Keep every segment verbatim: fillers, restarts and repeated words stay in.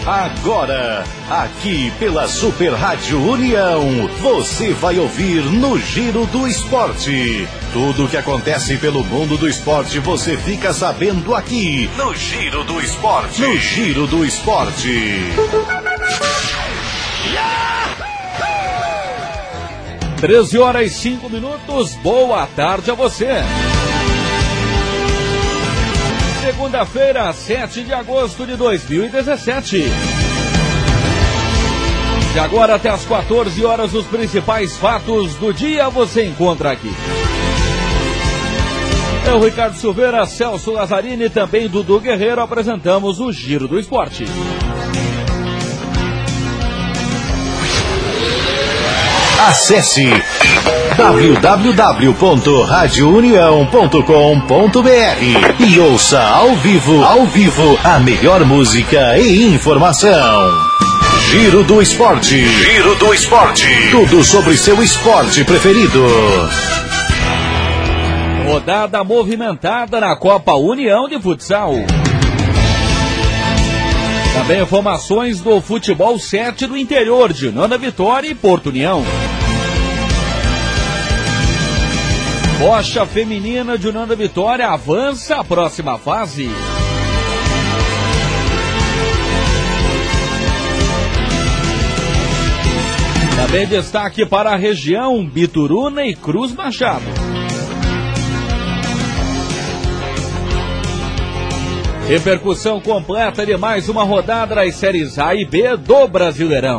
Agora, aqui pela Super Rádio União, você vai ouvir no Giro do Esporte. Tudo o que acontece pelo mundo do esporte você fica sabendo aqui no Giro do Esporte. No Giro do Esporte. treze horas e cinco minutos, boa tarde a você. Segunda-feira, sete de agosto de dois mil e dezessete. De agora até as quatorze horas, os principais fatos do dia você encontra aqui. Eu, Ricardo Silveira, Celso Lazzarini e também Dudu Guerreiro apresentamos o Giro do Esporte. Acesse w w w ponto rádio união ponto com ponto b r e ouça ao vivo, ao vivo, a melhor música e informação. Giro do Esporte. Giro do Esporte. Tudo sobre seu esporte preferido. Rodada movimentada na Copa União de Futsal. Também informações do Futebol sete do interior de Nanda Vitória e Porto União. Bocha feminina de Nanda Vitória avança à próxima fase. Também destaque para a região Bituruna e Cruz Machado. Repercussão completa de mais uma rodada das séries A e B do Brasileirão.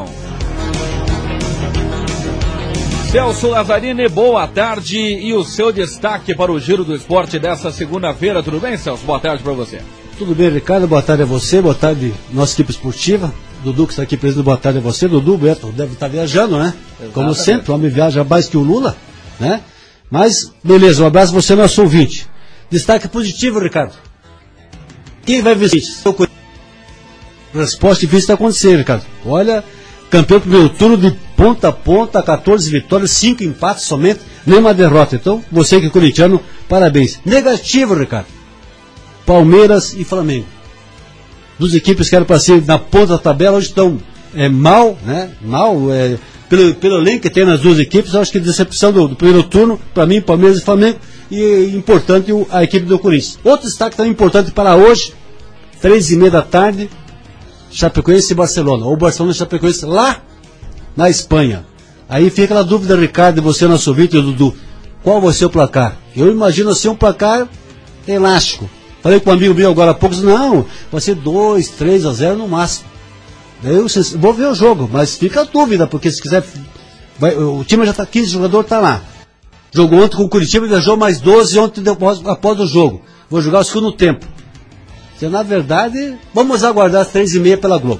Celso Lazzarini, boa tarde e o seu destaque para o Giro do Esporte dessa segunda-feira. Tudo bem, Celso? Boa tarde para você. Tudo bem, Ricardo. Boa tarde a você, boa tarde nossa equipe esportiva. Dudu que está aqui presente, boa tarde a você. Dudu, Beto, deve estar viajando, né? Exatamente. Como sempre, o homem viaja mais que o Lula, né? Mas, beleza, um abraço a você, nosso ouvinte. Destaque positivo, Ricardo. Quem vai vencer? Resposta difícil está acontecendo, Ricardo. Olha, campeão primeiro turno de ponta a ponta, catorze vitórias, cinco empates somente, nenhuma derrota. Então, você que é corintiano, parabéns. Negativo, Ricardo. Palmeiras e Flamengo. Duas equipes que eram para ser na ponta da tabela, hoje estão é, mal, né? Mal, é, pelo, pelo elenco que tem nas duas equipes, eu acho que decepção do, do primeiro turno, para mim, Palmeiras e Flamengo, e importante a equipe do Corinthians. Outro destaque também importante para hoje, três e meia da tarde, Chapecoense e Barcelona, ou Barcelona e Chapecoense lá na Espanha. Aí fica aquela dúvida, Ricardo, e você, nosso ouvinte, Dudu, qual vai ser o placar? Eu imagino assim um placar elástico. Falei com um amigo meu agora há pouco, não, vai ser dois, três a zero no máximo. Eu vou ver o jogo, mas fica a dúvida, porque se quiser, vai, o time já está, quinze jogadores está lá. Jogou ontem com o Curitiba e viajou mais doze ontem depois, após o jogo. Vou jogar o segundo tempo. Se na verdade, vamos aguardar as três e meia pela Globo.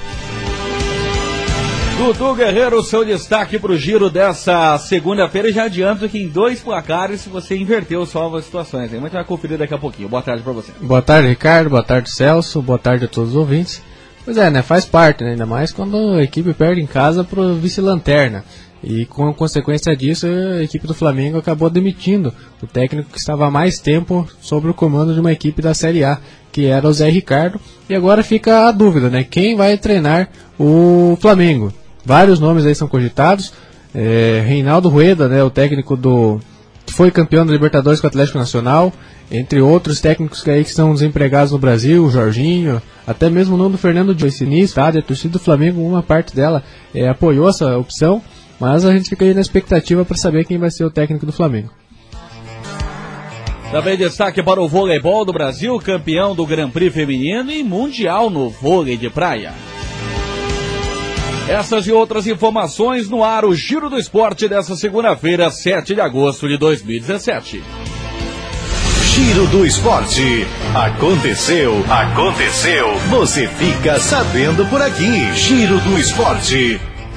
Dudu Guerreiro, seu destaque para o giro dessa segunda-feira. Já adianto que em dois placares você inverteu só as situações. A gente vai conferir daqui a pouquinho. Boa tarde para você. Boa tarde, Ricardo. Boa tarde, Celso. Boa tarde a todos os ouvintes. Pois é, né? Faz parte, né? Ainda mais quando a equipe perde em casa para o vice-lanterna. E com consequência disso, a equipe do Flamengo acabou demitindo o técnico que estava há mais tempo sob o comando de uma equipe da Série A, que era o Zé Ricardo. E agora fica a dúvida, né? Quem vai treinar o Flamengo? Vários nomes aí são cogitados. É, Reinaldo Rueda, né, o técnico do que foi campeão da Libertadores com o Atlético Nacional, entre outros técnicos que aí que são desempregados no Brasil, o Jorginho, até mesmo o nome do Fernando Diniz, sinistro, a torcida do Flamengo, uma parte dela é, apoiou essa opção, mas a gente fica aí na expectativa para saber quem vai ser o técnico do Flamengo. Também destaque para o voleibol do Brasil, campeão do Grand Prix feminino e mundial no vôlei de praia. Essas e outras informações no ar, o Giro do Esporte dessa segunda-feira, sete de agosto de dois mil e dezessete. Giro do Esporte. Aconteceu, aconteceu. Você fica sabendo por aqui. Giro do Esporte.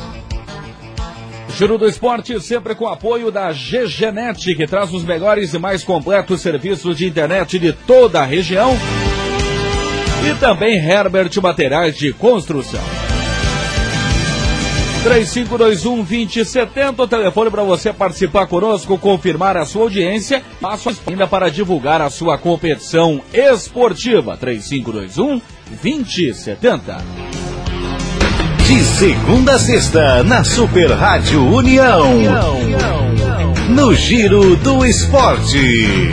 Giro do Esporte sempre com apoio da G G Net, que traz os melhores e mais completos serviços de internet de toda a região. E também Herbert Materiais de Construção. três cinco dois um, dois zero sete zero, o telefone para você participar conosco, confirmar a sua audiência, passo ainda para divulgar a sua competição esportiva. três cinco dois um, dois zero sete zero. De segunda a sexta, na Super Rádio União. No Giro do Esporte.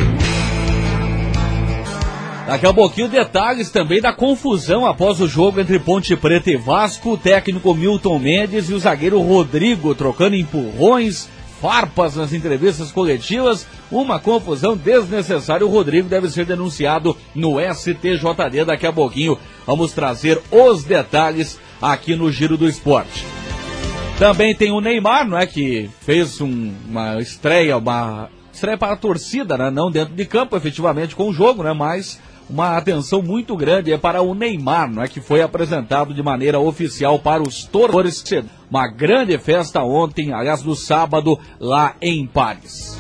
Daqui a pouquinho detalhes também da confusão após o jogo entre Ponte Preta e Vasco, o técnico Milton Mendes e o zagueiro Rodrigo trocando empurrões, farpas nas entrevistas coletivas, uma confusão desnecessária. O Rodrigo deve ser denunciado no S T J D daqui a pouquinho. Vamos trazer os detalhes aqui no Giro do Esporte. Também tem o Neymar, não é, que fez um, uma estreia, uma estreia para a torcida, né? Não dentro de campo, efetivamente, com o jogo, né? Mas uma atenção muito grande é para o Neymar, não é, que foi apresentado de maneira oficial para os torcedores. Uma grande festa ontem, aliás, no sábado, lá em Paris.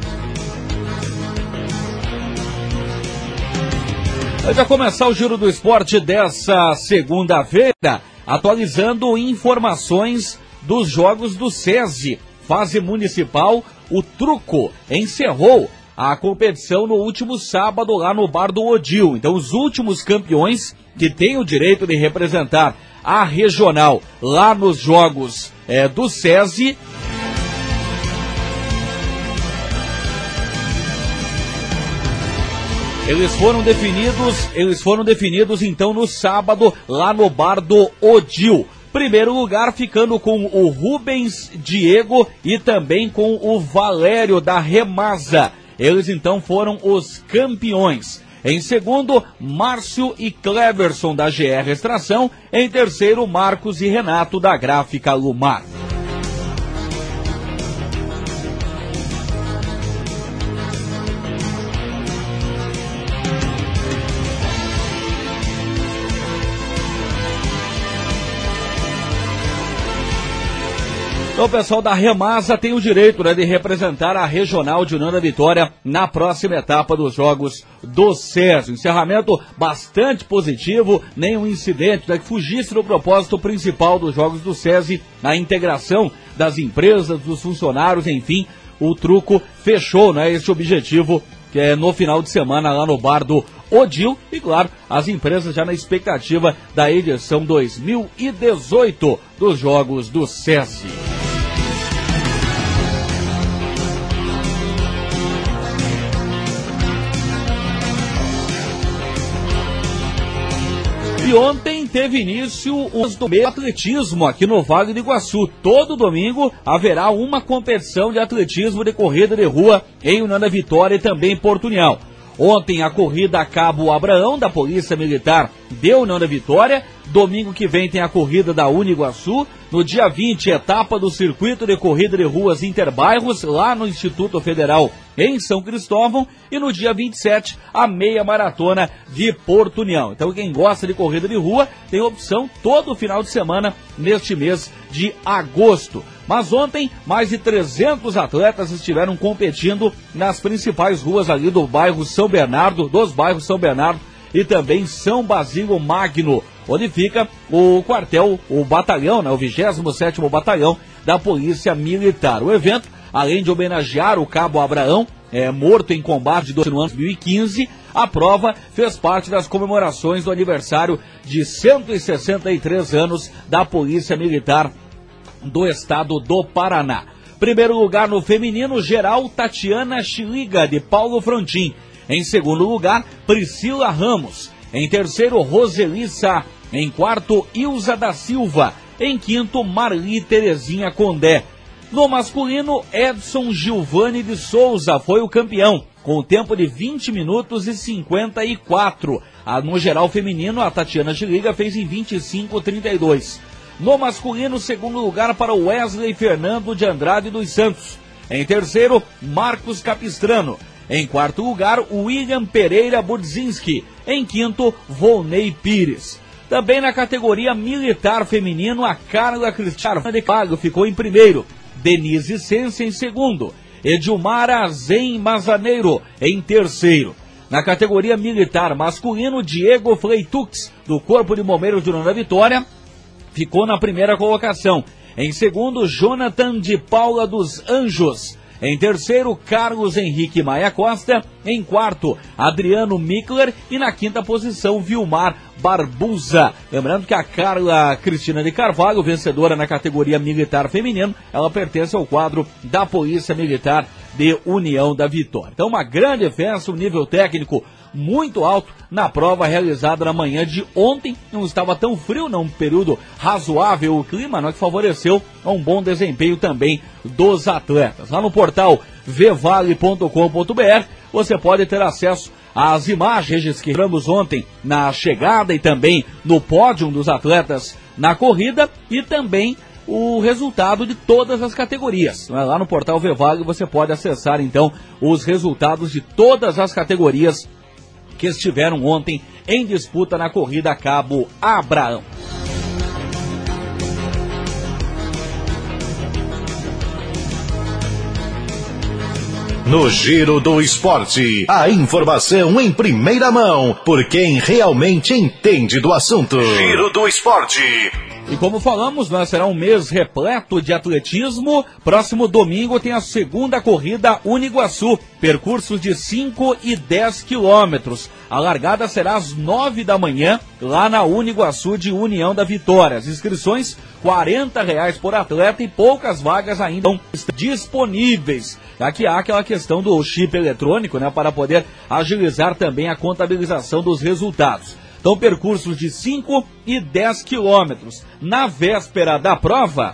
Antes de começar o Giro do Esporte dessa segunda-feira, atualizando informações dos jogos do SESI, fase municipal. O Truco encerrou a competição no último sábado lá no Bar do Odil. Então os últimos campeões que têm o direito de representar a regional lá nos jogos é, do SESI, eles foram definidos, eles foram definidos então no sábado lá no Bar do Odil. Primeiro lugar ficando com o Rubens Diego e também com o Valério da Remasa. Eles então foram os campeões. Em segundo, Márcio e Cleverson da G R Extração. Em terceiro, Marcos e Renato da Gráfica Lumar. Então, o pessoal da Remasa tem o direito, né, de representar a regional de União da Vitória na próxima etapa dos jogos do SESI. Encerramento bastante positivo, nenhum incidente, né, que fugisse do propósito principal dos jogos do SESI, a integração das empresas, dos funcionários, enfim, o Truco fechou, né, esse objetivo que é no final de semana lá no Bar do Odil. E claro, as empresas já na expectativa da edição dois mil e dezoito dos jogos do SESI. E ontem teve início o do meio atletismo aqui no Vale do Iguaçu. Todo domingo haverá uma competição de atletismo de corrida de rua em União da Vitória e também em Porto União. Ontem a corrida a Cabo Abraão da Polícia Militar de União da Vitória. Domingo que vem tem a corrida da Uniguaçu. No dia vinte, etapa do circuito de corrida de ruas interbairros lá no Instituto Federal em São Cristóvão. E no dia vinte e sete, a meia maratona de Porto União. Então quem gosta de corrida de rua tem opção todo final de semana neste mês de agosto. Mas ontem, mais de trezentos atletas estiveram competindo nas principais ruas ali do bairro São Bernardo, dos bairros São Bernardo e também São Basílio Magno, onde fica o quartel, o batalhão, né, o vigésimo sétimo Batalhão da Polícia Militar. O evento, além de homenagear o Cabo Abraão, é, morto em combate no ano dois mil e quinze, a prova fez parte das comemorações do aniversário de cento e sessenta e três anos da Polícia Militar do Estado do Paraná. Primeiro lugar no feminino geral, Tatiana Chiliga, de Paulo Frontin. Em segundo lugar, Priscila Ramos. Em terceiro, Roselissa. Em quarto, Ilza da Silva. Em quinto, Marli Terezinha Condé. No masculino, Edson Gilvani de Souza foi o campeão, com o tempo de vinte minutos e cinquenta e quatro. No geral feminino, a Tatiana Chiliga fez em vinte e cinco e trinta e dois. No masculino, segundo lugar para Wesley Fernando de Andrade dos Santos. Em terceiro, Marcos Capistrano. Em quarto lugar, William Pereira Budzinski. Em quinto, Volney Pires. Também na categoria militar feminino, a Carla Cristina de Pago ficou em primeiro. Denise Sense em segundo. Edilmara Zen Mazaneiro em terceiro. Na categoria militar masculino, Diego Fleitux, do Corpo de Bombeiros de União da Vitória, ficou na primeira colocação. Em segundo, Jonathan de Paula dos Anjos. Em terceiro, Carlos Henrique Maia Costa. Em quarto, Adriano Mickler. E na quinta posição, Vilmar Barbuza. Lembrando que a Carla Cristina de Carvalho, vencedora na categoria militar feminino, ela pertence ao quadro da Polícia Militar de União da Vitória. Então, uma grande festa, um nível técnico muito alto na prova realizada na manhã de ontem. Não estava tão frio, não, um período razoável o clima, não, que favoreceu a um bom desempenho também dos atletas. Lá no portal v vale ponto com ponto b r você pode ter acesso às imagens que tivemos ontem na chegada e também no pódio dos atletas na corrida e também o resultado de todas as categorias. Lá no portal V-Vale você pode acessar então os resultados de todas as categorias que estiveram ontem em disputa na corrida Cabo Abraão. No Giro do Esporte, a informação em primeira mão, por quem realmente entende do assunto. Giro do Esporte. E como falamos, né, será um mês repleto de atletismo. Próximo domingo tem a segunda corrida Uniguaçu, percursos de cinco e dez quilômetros. A largada será às nove da manhã, lá na Uniguaçu de União da Vitória. As inscrições, quarenta reais por atleta e poucas vagas ainda estão disponíveis. Aqui há aquela questão do chip eletrônico, né, para poder agilizar também a contabilização dos resultados. Então, percursos de cinco e dez quilômetros. Na véspera da prova,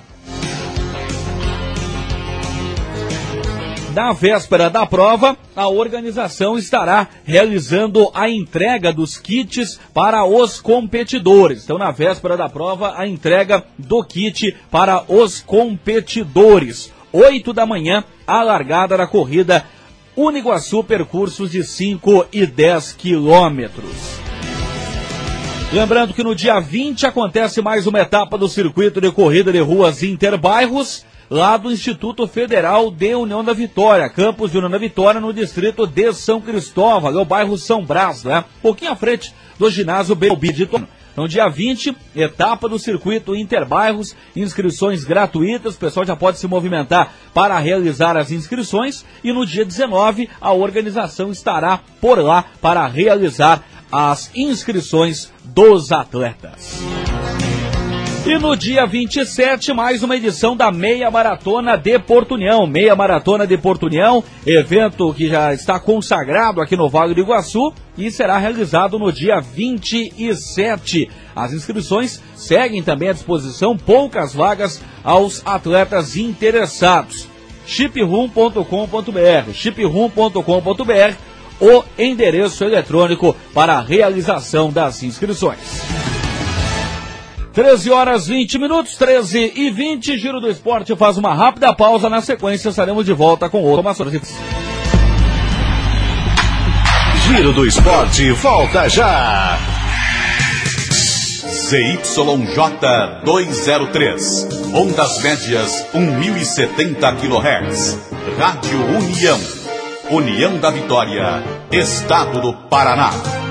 na véspera da prova, a organização estará realizando a entrega dos kits para os competidores. Então, na véspera da prova, a entrega do kit para os competidores. oito da manhã, a largada da corrida Uniguaçu, percursos de cinco e dez quilômetros. Lembrando que no dia vinte acontece mais uma etapa do circuito de corrida de ruas Interbairros, lá do Instituto Federal de União da Vitória, campus de União da Vitória, no distrito de São Cristóvão, é o bairro São Brás, né? Um pouquinho à frente do ginásio Belbi de Torno. Então, dia vinte, etapa do circuito Interbairros, inscrições gratuitas, o pessoal já pode se movimentar para realizar as inscrições, e no dia dezenove, a organização estará por lá para realizar as inscrições dos atletas. E no dia vinte e sete, mais uma edição da Meia Maratona de Porto União. Meia Maratona de Porto União, evento que já está consagrado aqui no Vale do Iguaçu e será realizado no dia vinte e sete. As inscrições seguem também à disposição, poucas vagas aos atletas interessados. chip rum ponto com ponto b r, chip rum ponto com ponto b r, o endereço eletrônico para a realização das inscrições. treze horas e vinte minutos, treze e vinte, Giro do Esporte faz uma rápida pausa, na sequência estaremos de volta com outras informações. Giro do Esporte volta já! Z Y J duzentos e três, ondas médias mil e setenta quilohertz, Rádio União, União da Vitória, Estado do Paraná.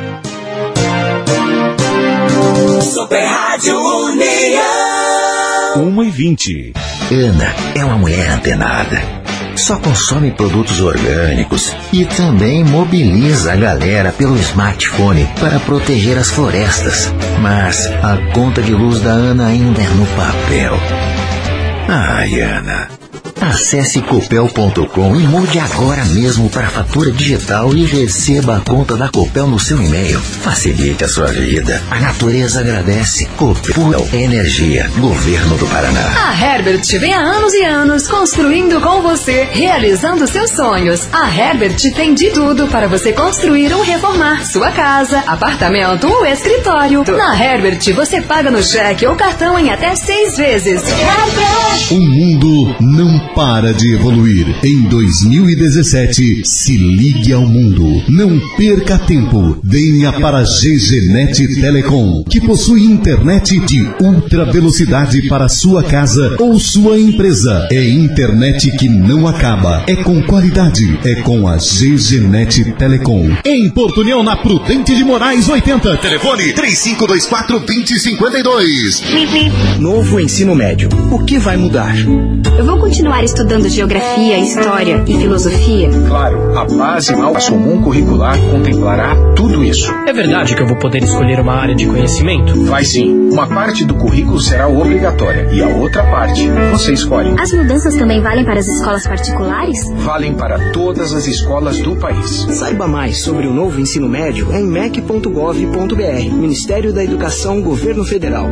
Super Rádio União. uma e vinte. Ana é uma mulher antenada. Só consome produtos orgânicos e também mobiliza a galera pelo smartphone para proteger as florestas. Mas a conta de luz da Ana ainda é no papel. Ai, Ana. Acesse copel ponto com e mude agora mesmo para fatura digital e receba a conta da Copel no seu e-mail. Facilite a sua vida. A natureza agradece. Copel Energia, Governo do Paraná. A Herbert vem há anos e anos construindo com você, realizando seus sonhos. A Herbert tem de tudo para você construir ou reformar sua casa, apartamento ou escritório. Na Herbert você paga no cheque ou cartão em até seis vezes. Herbert! O mundo não para de evoluir. Em dois mil e dezessete, se ligue ao mundo. Não perca tempo. Venha para a G G Net Telecom, que possui internet de ultra velocidade para sua casa ou sua empresa. É internet que não acaba. É com qualidade. É com a G G Net Telecom. Em Porto União, na Prudente de Moraes oitenta. Telefone três cinco dois quatro, dois zero cinco dois. Novo ensino médio. O que vai mudar? Eu vou continuar estudando geografia, história e filosofia? Claro, a base mal comum curricular contemplará tudo isso. É verdade que eu vou poder escolher uma área de conhecimento? Vai sim. Uma parte do currículo será obrigatória e a outra parte você escolhe. As mudanças também valem para as escolas particulares? Valem para todas as escolas do país. Saiba mais sobre o novo ensino médio em m e c ponto gov ponto b r. Ministério da Educação, Governo Federal.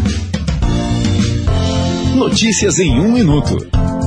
Notícias em um minuto.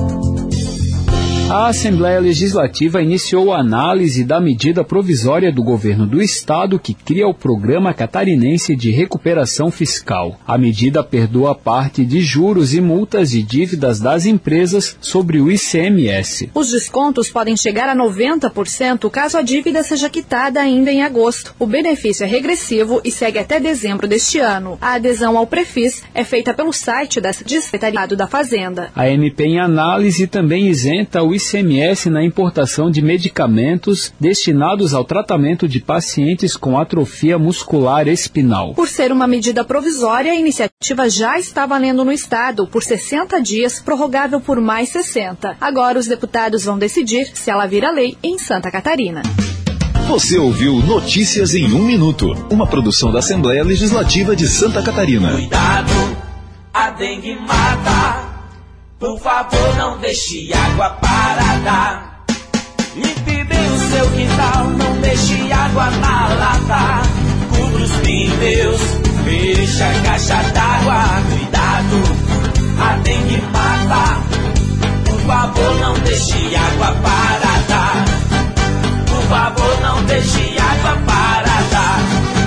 A Assembleia Legislativa iniciou a análise da medida provisória do governo do estado que cria o Programa Catarinense de Recuperação Fiscal. A medida perdoa parte de juros e multas e dívidas das empresas sobre o I C M S. Os descontos podem chegar a noventa por cento caso a dívida seja quitada ainda em agosto. O benefício é regressivo e segue até dezembro deste ano. A adesão ao Prefis é feita pelo site da Secretariado da Fazenda. A M P em análise também isenta o I C M S na importação de medicamentos destinados ao tratamento de pacientes com atrofia muscular espinal. Por ser uma medida provisória, a iniciativa já está valendo no estado por sessenta dias, prorrogável por mais sessenta. Agora os deputados vão decidir se ela vira lei em Santa Catarina. Você ouviu Notícias em um minuto, uma produção da Assembleia Legislativa de Santa Catarina. Cuidado, a dengue mata. Por favor, não deixe água parada. Limpe bem o seu quintal, não deixe água na lata. Cubra os pneus, feche a caixa d'água. Cuidado, a dengue mata. Por favor, não deixe água parada. Por favor, não deixe água parada.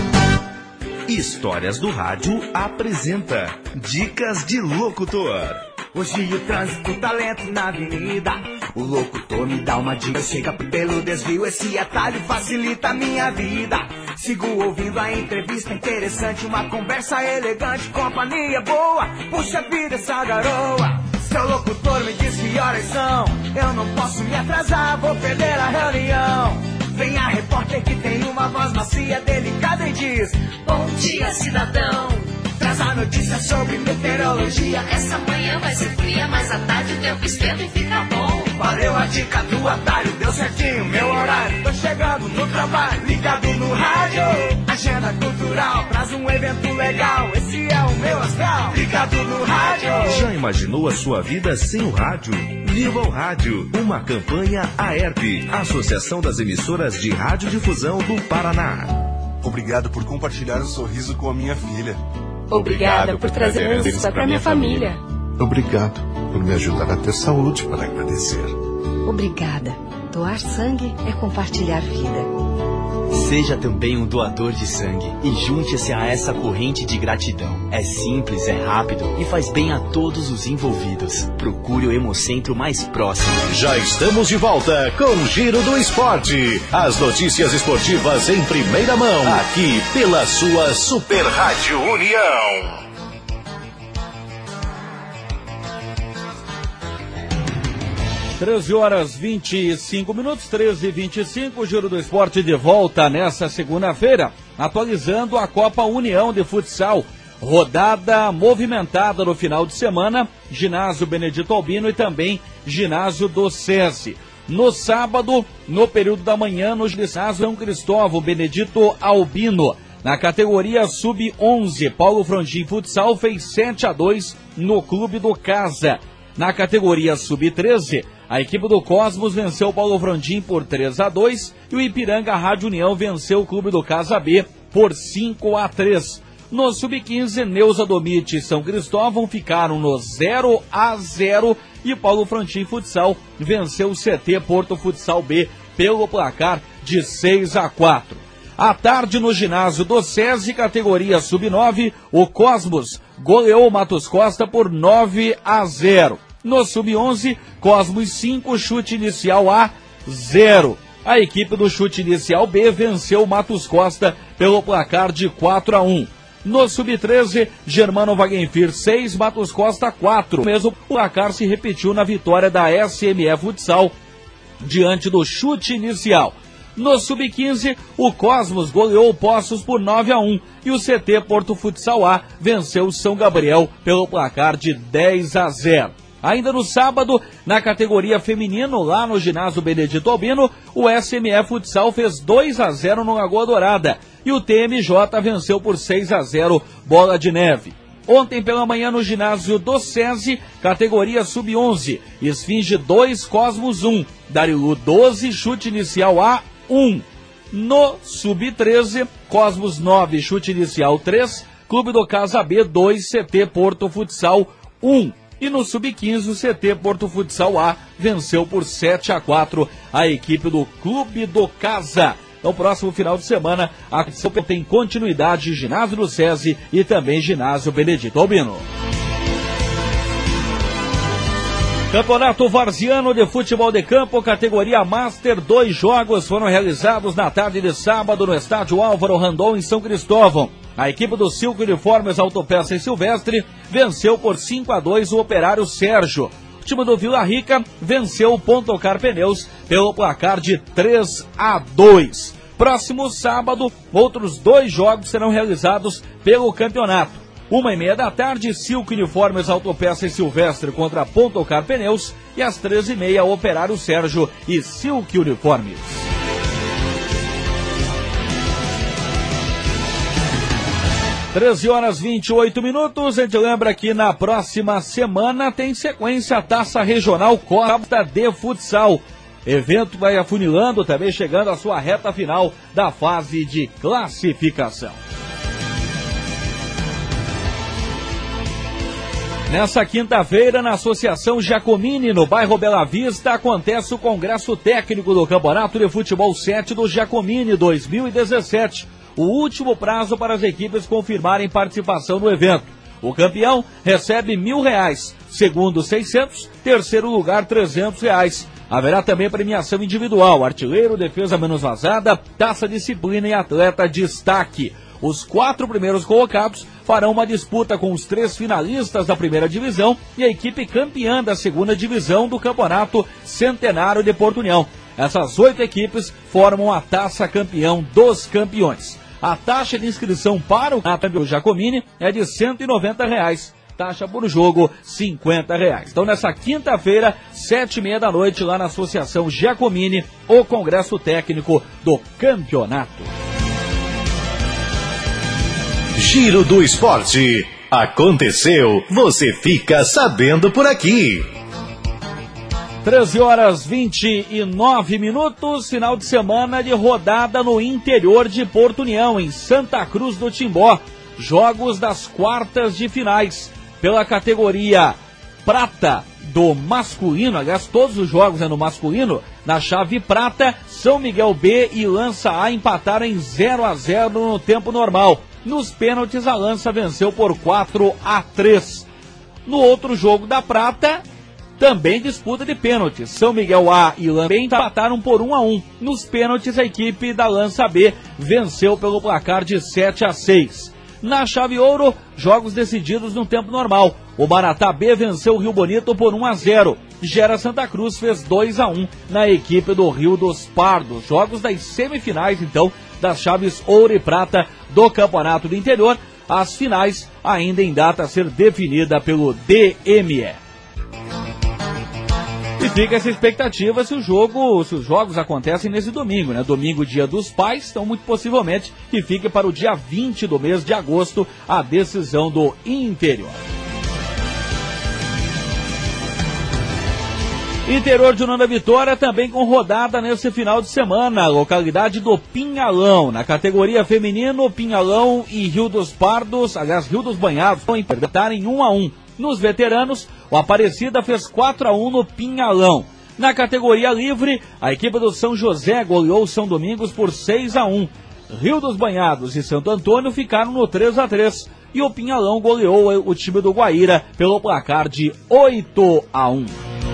Histórias do Rádio apresenta Dicas de Locutor. Hoje o trânsito tá lento na avenida. O locutor me dá uma dica. Chega pelo desvio, esse atalho facilita a minha vida. Sigo ouvindo a entrevista interessante, uma conversa elegante, companhia boa. Puxa vida essa garoa. Seu locutor me diz que horas são. Eu não posso me atrasar, vou perder a reunião. Vem a repórter que tem uma voz macia, delicada e diz: bom dia, cidadão. Traz a notícia sobre meteorologia. Essa manhã vai ser fria, mas à tarde o tempo esquenta e fica bom. Valeu a dica do atalho, deu certinho meu horário. Tô chegando no trabalho, ligado no rádio. Agenda cultural, traz um evento legal. Esse é o meu astral, ligado no rádio. Já imaginou a sua vida sem o rádio? Viva o Rádio, uma campanha A E R P, Associação das Emissoras de Radiodifusão do Paraná. Obrigado por compartilhar o sorriso com a minha filha. Obrigada por trazer luz para minha família. Obrigado por me ajudar a ter saúde para agradecer. Obrigada. Doar sangue é compartilhar vida. Seja também um doador de sangue e junte-se a essa corrente de gratidão. É simples, é rápido e faz bem a todos os envolvidos. Procure o Hemocentro mais próximo. Já estamos de volta com o Giro do Esporte. As notícias esportivas em primeira mão, aqui pela sua Super Rádio União. treze horas e vinte e cinco minutos, treze e vinte e cinco, o Giro do Esporte de volta nessa segunda-feira, atualizando a Copa União de Futsal. Rodada movimentada no final de semana, ginásio Benedito Albino e também ginásio do SESI. No sábado, no período da manhã, no ginásio São Cristóvão, Benedito Albino. Na categoria sub onze, Paulo Frontin Futsal fez sete a dois no Clube do Casa. Na categoria sub treze, a equipe do Cosmos venceu o Paulo Frontin por três a dois e o Ipiranga Rádio União venceu o Clube do Casa B por cinco a três. No sub quinze, Neuza Domite e São Cristóvão ficaram no zero a zero e Paulo Frontin Futsal venceu o C T Porto Futsal B pelo placar de seis a quatro. À tarde, no ginásio do SESI, categoria sub nove, o Cosmos goleou o Matos Costa por nove a zero. No sub onze, Cosmos cinco, chute inicial A, zero. A equipe do chute inicial B venceu o Matos Costa pelo placar de quatro a um. No sub treze, Germano Wagenfir seis, Matos Costa quatro. O mesmo placar se repetiu na vitória da S M E Futsal diante do chute inicial. No sub quinze, o Cosmos goleou o Poços por nove a um e o C T Porto Futsal A venceu o São Gabriel pelo placar de dez a zero. Ainda no sábado, na categoria feminino, lá no ginásio Benedito Albino, o S M E Futsal fez dois a zero no Lagoa Dourada e o T M J venceu por seis a zero Bola de Neve. Ontem pela manhã no ginásio do SESI, categoria sub onze, Esfinge dois, Cosmos um, Darilu doze, chute inicial A um. No sub treze, Cosmos nove, chute inicial três, Clube do Casa B dois, C T Porto Futsal um. E no sub quinze, o C T Porto Futsal A venceu por sete a quatro a equipe do Clube do Casa. No próximo final de semana, a competição tem continuidade ginásio do SESI e também ginásio Benedito Albino. Campeonato Varziano de Futebol de Campo, categoria Master. Dois jogos foram realizados na tarde de sábado no estádio Álvaro Randon, em São Cristóvão. A equipe do Silco Uniformes Autopeça e Silvestre venceu por cinco a dois o Operário Sérgio. O time do Vila Rica venceu o Pontocar Pneus pelo placar de três a dois. Próximo sábado, outros dois jogos serão realizados pelo campeonato. Uma e meia da tarde, Silco Uniformes Autopeça e Silvestre contra Pontocar Pneus. E às treze e meia, Operário Sérgio e Silco Uniformes. treze horas e vinte e oito minutos, a gente lembra que na próxima semana tem sequência a Taça Regional Costa de Futsal. Evento vai afunilando, também chegando à sua reta final da fase de classificação. Nessa quinta-feira, na Associação Giacomini, no bairro Bela Vista, acontece o Congresso Técnico do Campeonato de Futebol sete do Giacomini dois mil e dezessete. O último prazo para as equipes confirmarem participação no evento. O campeão recebe mil reais, segundo seiscentos, terceiro lugar trezentos reais. Haverá também premiação individual, artilheiro, defesa menos vazada, taça disciplina e atleta destaque. Os quatro primeiros colocados farão uma disputa com os três finalistas da primeira divisão e a equipe campeã da segunda divisão do Campeonato Centenário de Porto União. Essas oito equipes formam a Taça Campeão dos Campeões. A taxa de inscrição para o Campeonato Giacomini é de cento e noventa reais. Taxa por jogo, cinquenta reais. Então, nessa quinta-feira, sete e meia da noite, lá na Associação Giacomini, o Congresso Técnico do Campeonato. Giro do Esporte. Aconteceu, você fica sabendo por aqui. treze horas e vinte e nove minutos, final de semana de rodada no interior de Porto União, em Santa Cruz do Timbó. Jogos das quartas de finais. Pela categoria prata do masculino, aliás, todos os jogos é no masculino, na chave prata, São Miguel B e Lança A empataram em zero a zero no tempo normal. Nos pênaltis, a Lança venceu por quatro a três. No outro jogo da prata, também disputa de pênaltis. São Miguel A e Lança B empataram por um a um. Nos pênaltis, a equipe da Lança B venceu pelo placar de sete a seis. Na chave ouro, jogos decididos no tempo normal. O Maratá B venceu o Rio Bonito por um a zero. Gera Santa Cruz fez dois a um na equipe do Rio dos Pardos. Jogos das semifinais, então, das chaves ouro e prata do Campeonato do Interior. As finais ainda em data a ser definida pelo D M E. E fica essa expectativa se o jogo, se os jogos acontecem nesse domingo, né? Domingo, dia dos pais, então muito possivelmente que fique para o dia vinte do mês de agosto a decisão do interior. Interior de União da Vitória também com rodada nesse final de semana, localidade do Pinhalão. Na categoria feminino, Pinhalão e Rio dos Pardos, aliás, Rio dos Banhados, vão empatar em um a um. Nos veteranos, o Aparecida fez quatro a um no Pinhalão. Na categoria livre, a equipe do São José goleou o São Domingos por seis a um. Rio dos Banhados e Santo Antônio ficaram no três a três. E o Pinhalão goleou o time do Guaíra pelo placar de oito a um.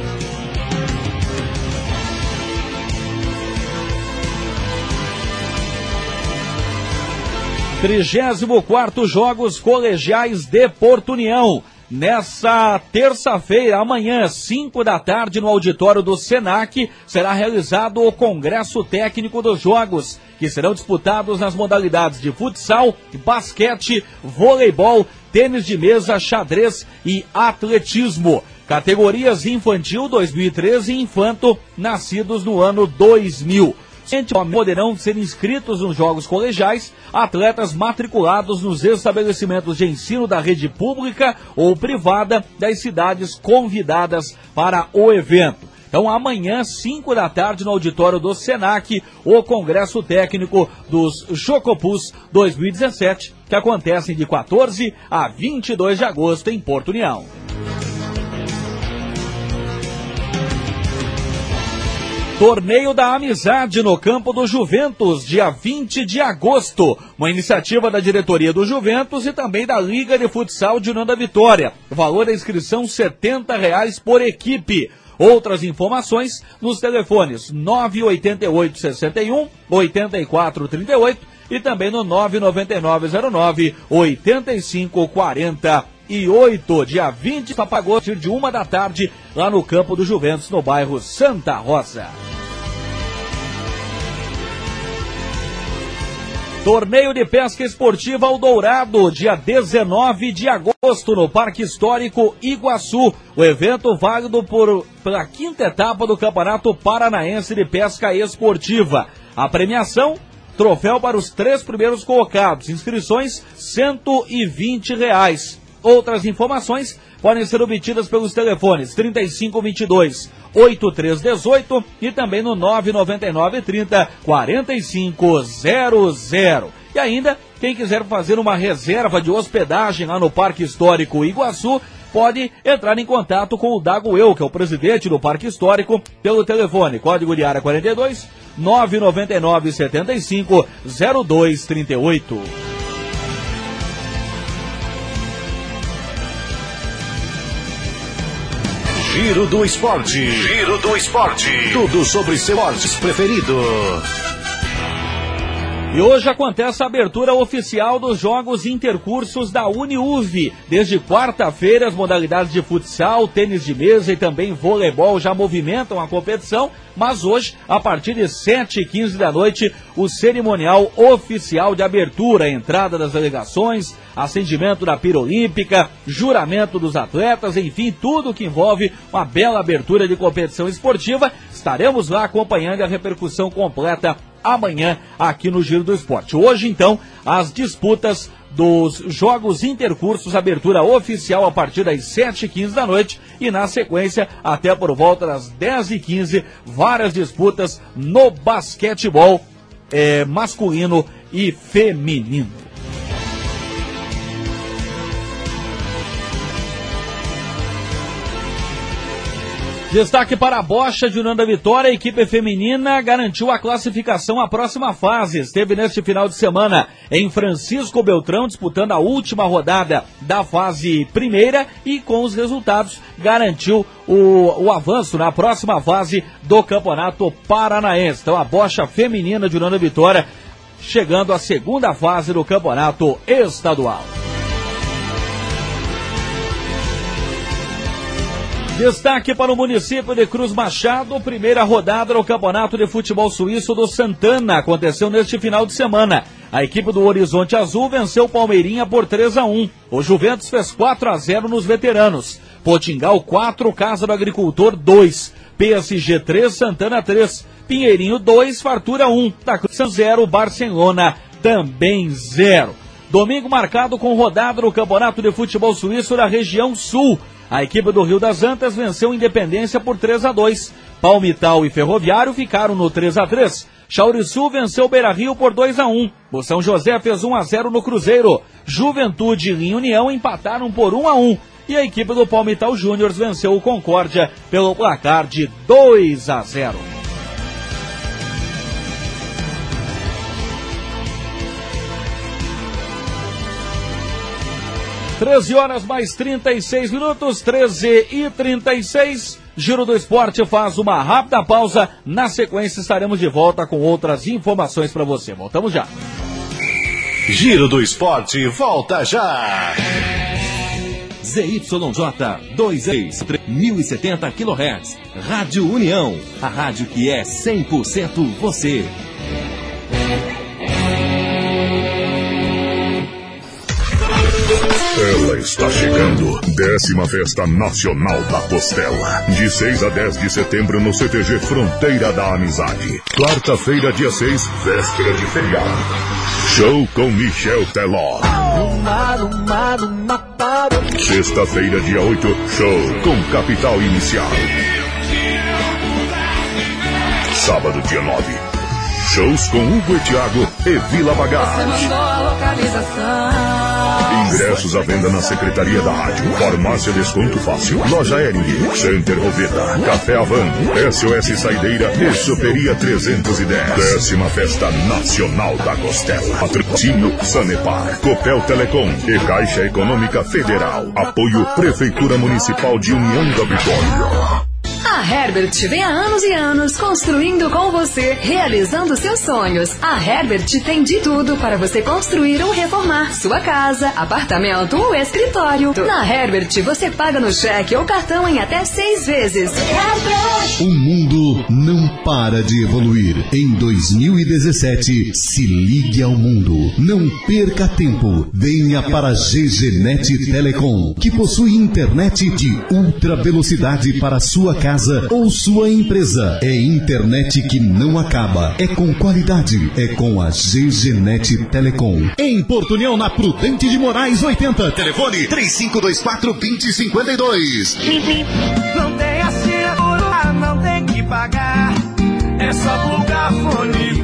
trigésimo quarto Jogos Colegiais de Porto União. Nessa terça-feira, amanhã, cinco da tarde, no auditório do Senac, será realizado o Congresso Técnico dos Jogos, que serão disputados nas modalidades de futsal, basquete, voleibol, tênis de mesa, xadrez e atletismo. Categorias infantil dois mil e treze e infanto, nascidos no ano dois mil. Poderão ser inscritos nos jogos colegiais atletas matriculados nos estabelecimentos de ensino da rede pública ou privada das cidades convidadas para o evento. Então, amanhã, cinco da tarde, no auditório do Senac, o Congresso Técnico dos Chocopus dois mil e dezessete, que acontece de quatorze a vinte e dois de agosto em Porto União. Torneio da Amizade no campo do Juventus, dia vinte de agosto. Uma iniciativa da diretoria do Juventus e também da Liga de Futsal de União da Vitória. O valor da inscrição setenta reais por equipe. Outras informações nos telefones nove oito oito, seis um, oito quatro três oito e também no nove nove nove zero nove, oito cinco quatro oito. Dia vinte de agosto, de uma da tarde, lá no campo do Juventus, no bairro Santa Rosa. Torneio de Pesca Esportiva ao Dourado, dia dezenove de agosto, no Parque Histórico Iguaçu. O evento válido por, pela quinta etapa do Campeonato Paranaense de Pesca Esportiva. A premiação, troféu para os três primeiros colocados. Inscrições, cento e vinte reais. Outras informações podem ser obtidas pelos telefones trinta e cinco, vinte e dois, oitenta e três dezoito e também no nove nove nove, trinta, quarenta e cinco zero zero. E ainda, quem quiser fazer uma reserva de hospedagem lá no Parque Histórico Iguaçu, pode entrar em contato com o Dago Eu, que é o presidente do Parque Histórico, pelo telefone, código de área quarenta e dois, nove nove nove, setenta e cinco, zero dois trinta e oito. Giro do Esporte. Giro do Esporte. Tudo sobre seu esporte preferido. E hoje acontece a abertura oficial dos Jogos Intercursos da Uniuv. Desde quarta-feira, as modalidades de futsal, tênis de mesa e também voleibol já movimentam a competição, mas hoje, a partir de sete e quinze da noite, o cerimonial oficial de abertura, entrada das delegações, acendimento da pira olímpica, juramento dos atletas, enfim, tudo que envolve uma bela abertura de competição esportiva. Estaremos lá acompanhando a repercussão completa amanhã aqui no Giro do Esporte. Hoje, então, as disputas dos Jogos Intercursos, abertura oficial a partir das sete e quinze da noite e, na sequência, até por volta das dez e quinze, várias disputas no basquetebol é, masculino e feminino. Destaque para a Bocha de União da Vitória, a equipe feminina garantiu a classificação à próxima fase. Esteve neste final de semana em Francisco Beltrão, disputando a última rodada da fase primeira e com os resultados garantiu o, o avanço na próxima fase do Campeonato Paranaense. Então a Bocha feminina de União da Vitória chegando à segunda fase do Campeonato Estadual. Destaque para o município de Cruz Machado, primeira rodada do Campeonato de Futebol Suíço do Santana, aconteceu neste final de semana. A equipe do Horizonte Azul venceu o Palmeirinha por três a um. O Juventus fez quatro a zero nos veteranos. Potingal quatro, Casa do Agricultor dois. P S G três, Santana três. Pinheirinho dois, Fartura um. Da Cruz zero, Barcelona também zero. Domingo marcado com rodada no Campeonato de Futebol Suíço da região sul. A equipe do Rio das Antas venceu Independência por três a dois. Palmital e Ferroviário ficaram no três a três. Chauriçu venceu o Beira Rio por dois a um. O São José fez um a zero no Cruzeiro. Juventude e União empataram por um a um. E a equipe do Palmital Júnior venceu o Concórdia pelo placar de dois a zero. treze horas mais trinta e seis minutos, treze e trinta e seis. Giro do Esporte faz uma rápida pausa. Na sequência estaremos de volta com outras informações para você. Voltamos já. Giro do Esporte volta já. Z Y J dois mil e setenta quilohertz. Rádio União. A rádio que é cem por cento você. Ela está chegando. Décima Festa Nacional da Costela. De seis a dez de setembro no C T G Fronteira da Amizade. Quarta-feira, dia seis, véspera de feriado. Show com Michel Teló. Sexta-feira, dia oito, show com Capital Inicial. Sábado, dia nove, shows com Hugo e Thiago e Vila Bagage. Você mandou a localização. Ingressos à venda na Secretaria da Rádio. Farmácia Desconto Fácil. Loja Ering. Center Roveda. Café Avan. S O S Saideira e Superia trezentos e dez. Décima Festa Nacional da Costela. Patrocínio Sanepar. Copel Telecom e Caixa Econômica Federal. Apoio Prefeitura Municipal de União da Vitória. A Herbert vem há anos e anos construindo com você, realizando seus sonhos. A Herbert tem de tudo para você construir ou reformar sua casa, apartamento ou escritório. Na Herbert você paga no cheque ou cartão em até seis vezes. Herbert! O mundo não para de evoluir. Em dois mil e dezessete, se ligue ao mundo. Não perca tempo. Venha para a GGNet Telecom, que possui internet de ultra velocidade para sua casa ou sua empresa. É internet que não acaba. É com qualidade. É com a GGNet Telecom. Em Porto União, na Prudente de Moraes oitenta. Telefone três cinco dois quatro, dois zero cinco dois. Não tem assinatura, não tem que pagar. É só plugar fone e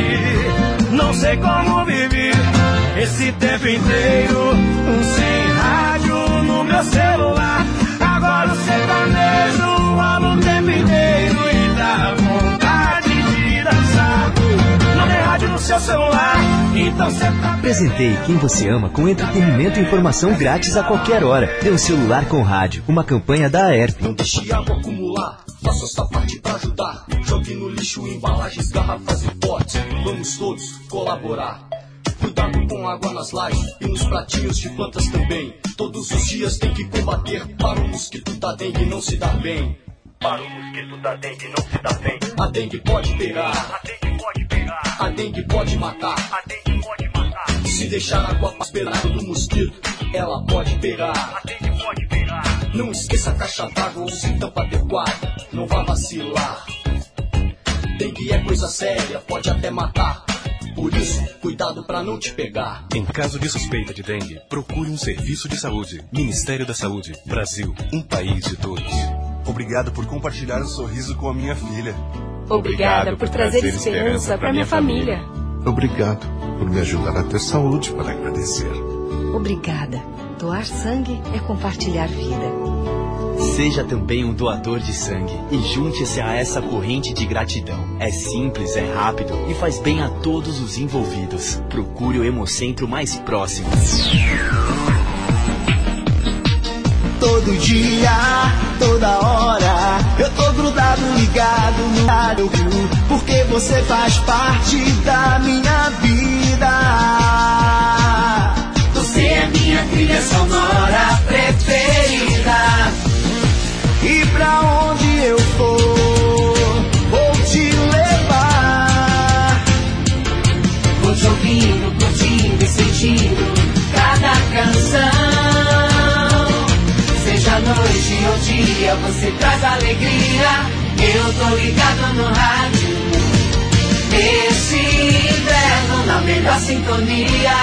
curtir. Não sei como viver esse tempo inteiro sem rádio no meu celular. Agora o sertanejo rola o tempo inteiro e dá vontade de dançar. Não tem rádio no seu celular, então você tá... Apresentei quem você ama com entretenimento e informação grátis a qualquer hora. Dê um celular com rádio, uma campanha da A E R P. Não deixe água acumular, faça sua parte pra ajudar. Jogue no lixo embalagens, garrafas e potes. Vamos todos colaborar. Cuidado com água nas lajes e nos pratinhos de plantas também. Todos os dias tem que combater para o mosquito da dengue não se dar bem. Para o mosquito da dengue não se dar bem. A dengue pode pegar, a dengue pode pegar, a dengue pode matar, a dengue pode matar. Se deixar a água esperada do mosquito, ela pode pegar, a dengue pode pegar. Não esqueça a caixa d'água, use tampa adequada, não vá vacilar. Dengue é coisa séria, pode até matar. Por isso, cuidado pra não te pegar. Em caso de suspeita de dengue, procure um serviço de saúde. Ministério da Saúde. Brasil, um país de todos. Obrigado por compartilhar o sorriso com a minha filha. Obrigada por trazer esperança pra minha família. Obrigado por me ajudar a ter saúde para agradecer. Obrigada. Doar sangue é compartilhar vida. Seja também um doador de sangue e junte-se a essa corrente de gratidão. É simples, é rápido e faz bem a todos os envolvidos. Procure o Hemocentro mais próximo. Todo dia, toda hora, eu tô grudado, ligado no rádio, porque você faz parte da minha vida. Você é minha trilha sonora preferida. E pra onde eu for, vou te levar. Vou te ouvindo, curtindo e sentindo cada canção. Seja noite ou dia, você traz alegria. Eu tô ligado no rádio. Esse inverno na melhor sintonia.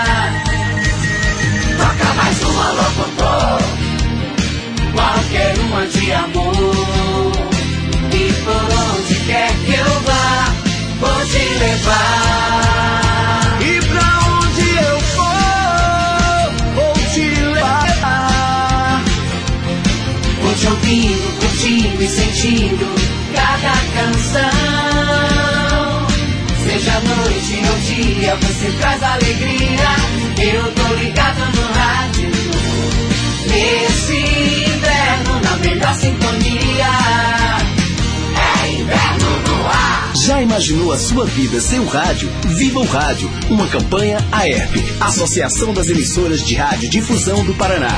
Toca mais uma locutor. Qualquer uma de amor. E por onde quer que eu vá, vou te levar. E pra onde eu for, vou te levar. Vou te ouvindo, curtindo e sentindo cada canção. Seja noite ou dia, você traz alegria. Eu tô ligado no rádio. Nesse inverno, na melhor sintonia. É inverno no ar. Já imaginou a sua vida sem o rádio? Viva o Rádio, uma campanha A E R P, Associação das Emissoras de Rádio Difusão do Paraná.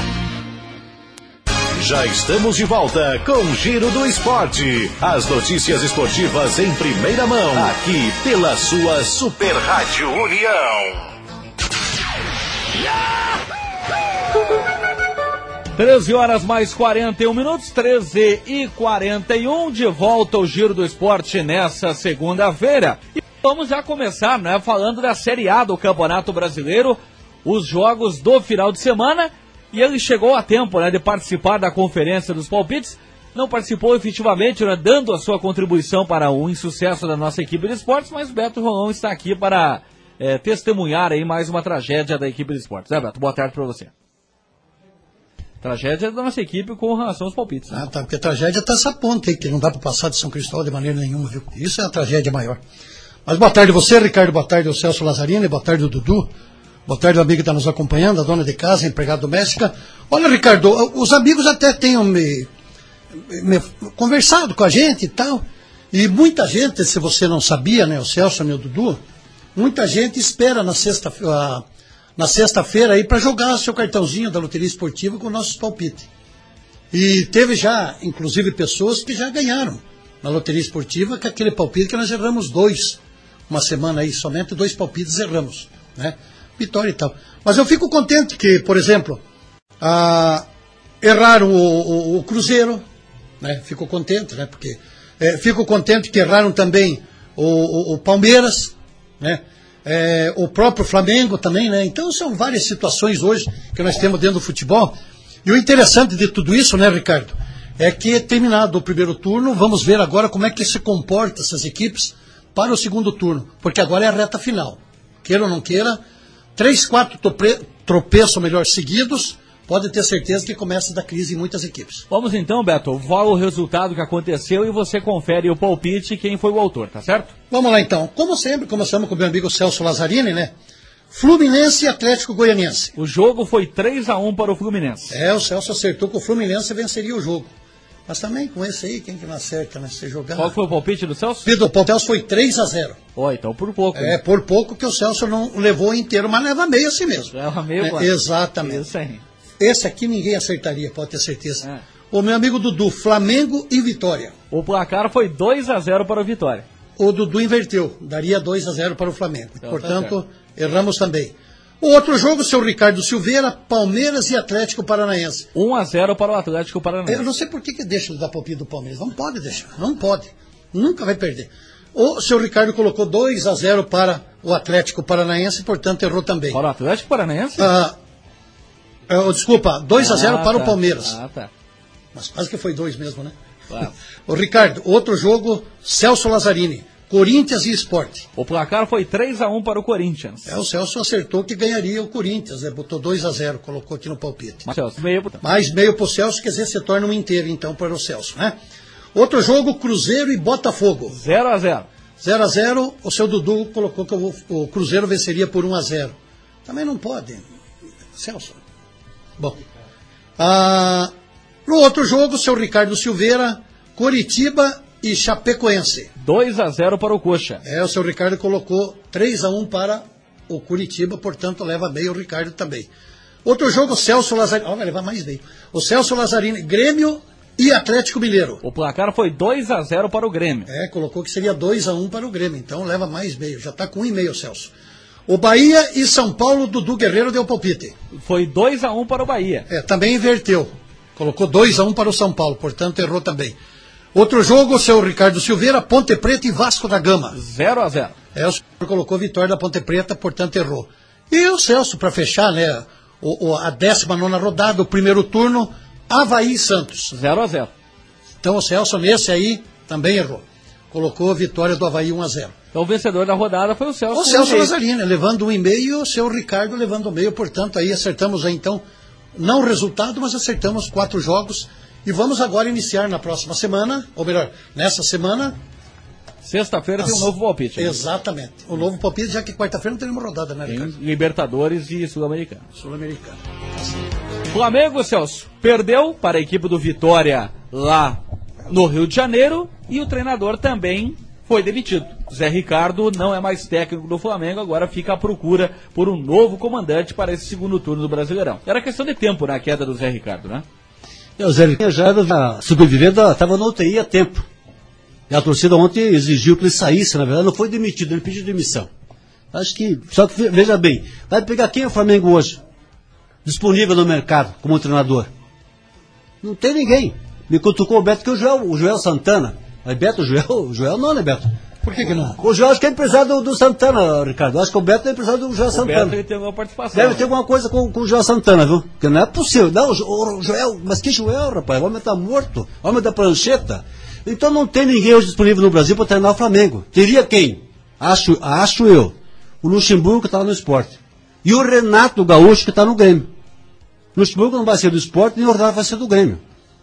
Já estamos de volta com o Giro do Esporte. As notícias esportivas em primeira mão, aqui pela sua Super Rádio União. Yeah! treze horas mais quarenta e um minutos, treze e quarenta e um, de volta ao Giro do Esporte nessa segunda-feira. E vamos já começar, né, falando da Série A do Campeonato Brasileiro, os jogos do final de semana, e ele chegou a tempo, né, de participar da Conferência dos Palpites, não participou efetivamente, né, dando a sua contribuição para o insucesso da nossa equipe de esportes, mas o Beto Rolão está aqui para é, testemunhar aí mais uma tragédia da equipe de esportes. É, Beto, boa tarde para você. Tragédia da nossa equipe com relação aos palpites. Né? Ah, tá, porque a tragédia está essa ponta aí, que não dá para passar de São Cristóvão de maneira nenhuma, viu? Isso é a tragédia maior. Mas boa tarde a você, Ricardo, boa tarde ao Celso Lazzarini, boa tarde ao Dudu, boa tarde ao amigo que está nos acompanhando, a dona de casa, a empregada doméstica. Olha, Ricardo, os amigos até tenham me, me conversado com a gente e tal, e muita gente, se você não sabia, né, o Celso e o Dudu, muita gente espera na sexta-feira, na sexta-feira aí para jogar seu cartãozinho da loteria esportiva com nossos palpites. E teve já, inclusive, pessoas que já ganharam na loteria esportiva com aquele palpite que nós erramos dois, uma semana aí, somente dois palpites erramos, né? Vitória e tal. Mas eu fico contente que, por exemplo, ah, erraram o, o, o Cruzeiro, né? Fico contente, né? Porque é, fico contente que erraram também o, o, o Palmeiras, né? É, o próprio Flamengo também, né? Então são várias situações hoje que nós temos dentro do futebol. E o interessante de tudo isso, né, Ricardo, é que terminado o primeiro turno, vamos ver agora como é que se comporta essas equipes para o segundo turno, porque agora é a reta final. Queira ou não queira, três, quatro tropeços, melhor, seguidos, pode ter certeza que começa a dar crise em muitas equipes. Vamos então, Beto, fala o resultado que aconteceu e você confere o palpite e quem foi o autor, tá certo? Vamos lá então. Como sempre, começamos com o meu amigo Celso Lazzarini, né? Fluminense e Atlético Goianiense. O jogo foi três a um para o Fluminense. É, o Celso acertou que o Fluminense venceria o jogo. Mas também com esse aí, quem que não acerta, né? Se jogar... Qual foi o palpite do Celso? O palpite do Celso foi três a zero. Ó, oh, então por pouco. É, né? Por pouco que o Celso não levou inteiro, mas leva meio assim mesmo. Leva meio, é, exatamente. Isso aí. Esse aqui ninguém acertaria, pode ter certeza. É. O meu amigo Dudu, Flamengo e Vitória. O placar foi dois a zero para o Vitória. O Dudu inverteu, daria dois a zero para o Flamengo. Então, portanto, tá erramos também. O outro jogo, seu Ricardo Silveira, Palmeiras e Atlético Paranaense. um a zero para o Atlético Paranaense. Eu não sei por que, que deixa de dar palpite do Palmeiras. Não pode deixar, não pode. Nunca vai perder. O seu Ricardo colocou dois a zero para o Atlético Paranaense, portanto errou também. Para o Atlético Paranaense? Ah, Uh, desculpa, dois a zero ah, para tá. o Palmeiras. Ah, tá. Mas quase que foi dois mesmo, né? Claro. O Ricardo, outro jogo, Celso Lazzarini, Corinthians e Sport. O placar foi três a um para o Corinthians. É, o Celso acertou que ganharia o Corinthians, né? Botou dois a zero, colocou aqui no palpite. Mas, Celso, meio... Mais meio para o Celso, quer dizer, se torna um inteiro, então, para o Celso, né? Outro jogo, Cruzeiro e Botafogo. zero a zero. zero a zero, o seu Dudu colocou que o, o Cruzeiro venceria por um a zero. Também não pode, Celso. Bom, ah, no outro jogo, seu Ricardo Silveira, Coritiba e Chapecoense. dois a zero para o Coxa. É, o seu Ricardo colocou três a um para o Coritiba, portanto leva meio o Ricardo também. Outro jogo, Celso Lazzarini, ó, vai levar mais meio. O Celso Lazzarini, Grêmio e Atlético Mineiro. O placar foi dois a zero para o Grêmio. É, colocou que seria dois a um para o Grêmio, então leva mais meio, já está com um e meio, Celso. O Bahia e São Paulo, Dudu Guerreiro deu palpite. Foi dois a um para o Bahia. É, também inverteu. Colocou dois a um para o São Paulo, portanto errou também. Outro jogo, o seu Ricardo Silveira, Ponte Preta e Vasco da Gama. zero a zero. É, o senhor colocou vitória da Ponte Preta, portanto errou. E o Celso, para fechar, né, o, o, a décima nona rodada, o primeiro turno, Avaí e Santos. zero a zero. Então o Celso, nesse aí, também errou. Colocou a vitória do Avaí um a zero. Então o vencedor da rodada foi o Celso. O Celso Lazzarini, levando um e meio, e o seu Ricardo levando um meio, portanto aí acertamos aí então, não o resultado, mas acertamos quatro jogos, e vamos agora iniciar na próxima semana, ou melhor, nessa semana... Sexta-feira as... tem um novo palpite. Né? Exatamente, o novo palpite, já que quarta-feira não tem nenhuma rodada, né, Ricardo? Tem Libertadores e Sul-Americano. Sul-Americano. Flamengo, Celso, perdeu para a equipe do Vitória lá no Rio de Janeiro, e o treinador também foi demitido. Zé Ricardo não é mais técnico do Flamengo, agora fica à procura por um novo comandante para esse segundo turno do Brasileirão. Era questão de tempo na queda do Zé Ricardo, né? É, o Zé Ricardo já sobrevivendo, estava na U T I há tempo. E a torcida ontem exigiu que ele saísse, na verdade não foi demitido, ele pediu demissão. Acho que, só que veja bem, vai pegar quem é o Flamengo hoje? Disponível no mercado como treinador. Não tem ninguém. Me cutucou o Beto que o Joel, o Joel Santana. Aí Beto, o Joel, o Joel não, né, Beto? Por que que não? O Joel acho que é empresário do, do Santana, Ricardo. Eu acho que o Beto é empresário do Joel O Santana. Beto ele tem alguma participação. Deve ter alguma coisa com, com o Joel Santana, viu? Porque não é possível. Não, o, o Joel, mas que Joel, rapaz? O homem tá morto. O homem da prancheta. Então não tem ninguém hoje disponível no Brasil para treinar o Flamengo. Teria quem? Acho, acho eu. O Luxemburgo que tá lá no Sport. E o Renato Gaúcho que tá no Grêmio. O Luxemburgo não vai ser do Sport, nem o Renato vai ser do Grêmio.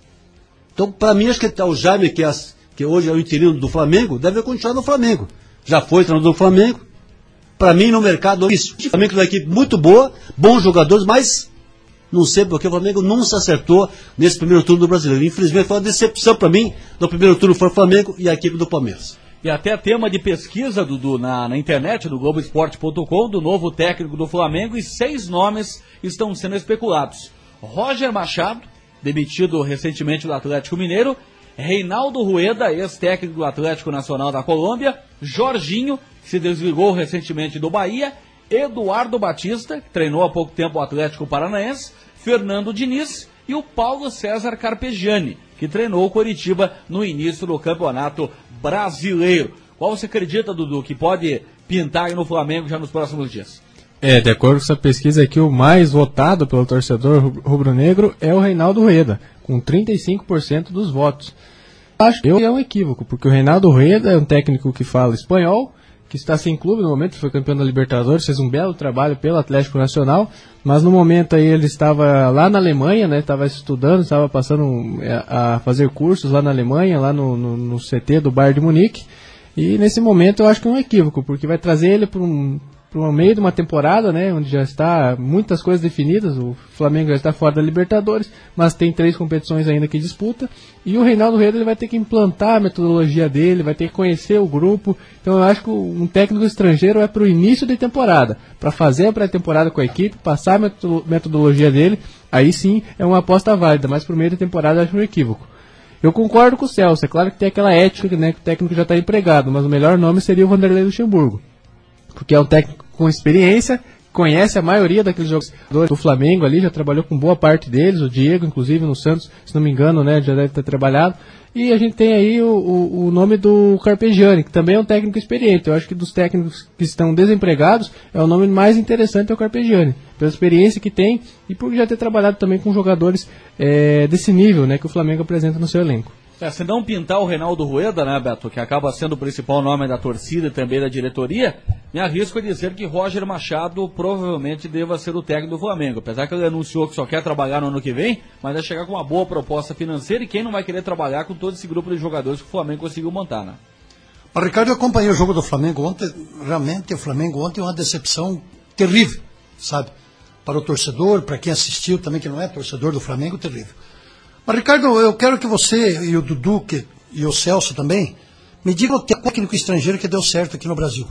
Então, para mim, acho que tá o Jaime, que, é, que hoje é o interino do Flamengo, deve continuar no Flamengo. Já foi treinador do Flamengo. Para mim, no mercado, isso. O Flamengo é uma equipe muito boa, bons jogadores, mas não sei porque o Flamengo não se acertou nesse primeiro turno do Brasileiro. Infelizmente, foi uma decepção para mim. No primeiro turno foi o Flamengo e a equipe do Palmeiras. E até tema de pesquisa, Dudu, na, na internet, do Globo Esporte ponto com, do novo técnico do Flamengo, e seis nomes estão sendo especulados. Roger Machado, demitido recentemente do Atlético Mineiro, Reinaldo Rueda, ex-técnico do Atlético Nacional da Colômbia, Jorginho, que se desligou recentemente do Bahia, Eduardo Batista, que treinou há pouco tempo o Atlético Paranaense, Fernando Diniz e o Paulo César Carpegiani, que treinou o Coritiba no início do Campeonato Brasileiro. Qual você acredita, Dudu, que pode pintar aí no Flamengo já nos próximos dias? É, de acordo com essa pesquisa aqui, o mais votado pelo torcedor rubro-negro é o Reinaldo Rueda, com trinta e cinco por cento dos votos. Acho que é um equívoco, porque o Reinaldo Rueda é um técnico que fala espanhol, que está sem clube no momento, foi campeão da Libertadores, fez um belo trabalho pelo Atlético Nacional, mas no momento aí ele estava lá na Alemanha, né, estava estudando, estava passando a fazer cursos lá na Alemanha, lá no, no, no C T do Bayern de Munique, e nesse momento eu acho que é um equívoco, porque vai trazer ele para um para o meio de uma temporada, né, onde já está muitas coisas definidas, o Flamengo já está fora da Libertadores, mas tem três competições ainda que disputa, e o Reinaldo Rueda ele vai ter que implantar a metodologia dele, vai ter que conhecer o grupo, então eu acho que um técnico estrangeiro é para o início de temporada, para fazer a pré-temporada com a equipe, passar a metodologia dele, aí sim é uma aposta válida, mas para o meio da temporada eu acho um equívoco. Eu concordo com o Celso, é claro que tem aquela ética, né, que o técnico já está empregado, mas o melhor nome seria o Vanderlei Luxemburgo, porque é um técnico com experiência, conhece a maioria daqueles jogadores do Flamengo ali, já trabalhou com boa parte deles, o Diego, inclusive, no Santos, se não me engano, né, já deve ter trabalhado, e a gente tem aí o, o, o nome do Carpegiani, que também é um técnico experiente. Eu acho que dos técnicos que estão desempregados, é o nome mais interessante é o Carpegiani, pela experiência que tem e por já ter trabalhado também com jogadores é, desse nível, né, que o Flamengo apresenta no seu elenco. É, se não pintar o Reinaldo Rueda, né, Beto, que acaba sendo o principal nome da torcida e também da diretoria, me arrisco a dizer que Roger Machado provavelmente deva ser o técnico do Flamengo. Apesar que ele anunciou que só quer trabalhar no ano que vem, mas vai chegar com uma boa proposta financeira, e quem não vai querer trabalhar com todo esse grupo de jogadores que o Flamengo conseguiu montar, né? Mas, Ricardo, eu acompanhei o jogo do Flamengo ontem. Realmente o Flamengo ontem é uma decepção terrível, sabe? Para o torcedor, para quem assistiu também, que não é torcedor do Flamengo, terrível. Mas, Ricardo, eu quero que você e o Dudu que, e o Celso também me digam o técnico estrangeiro que deu certo aqui no Brasil.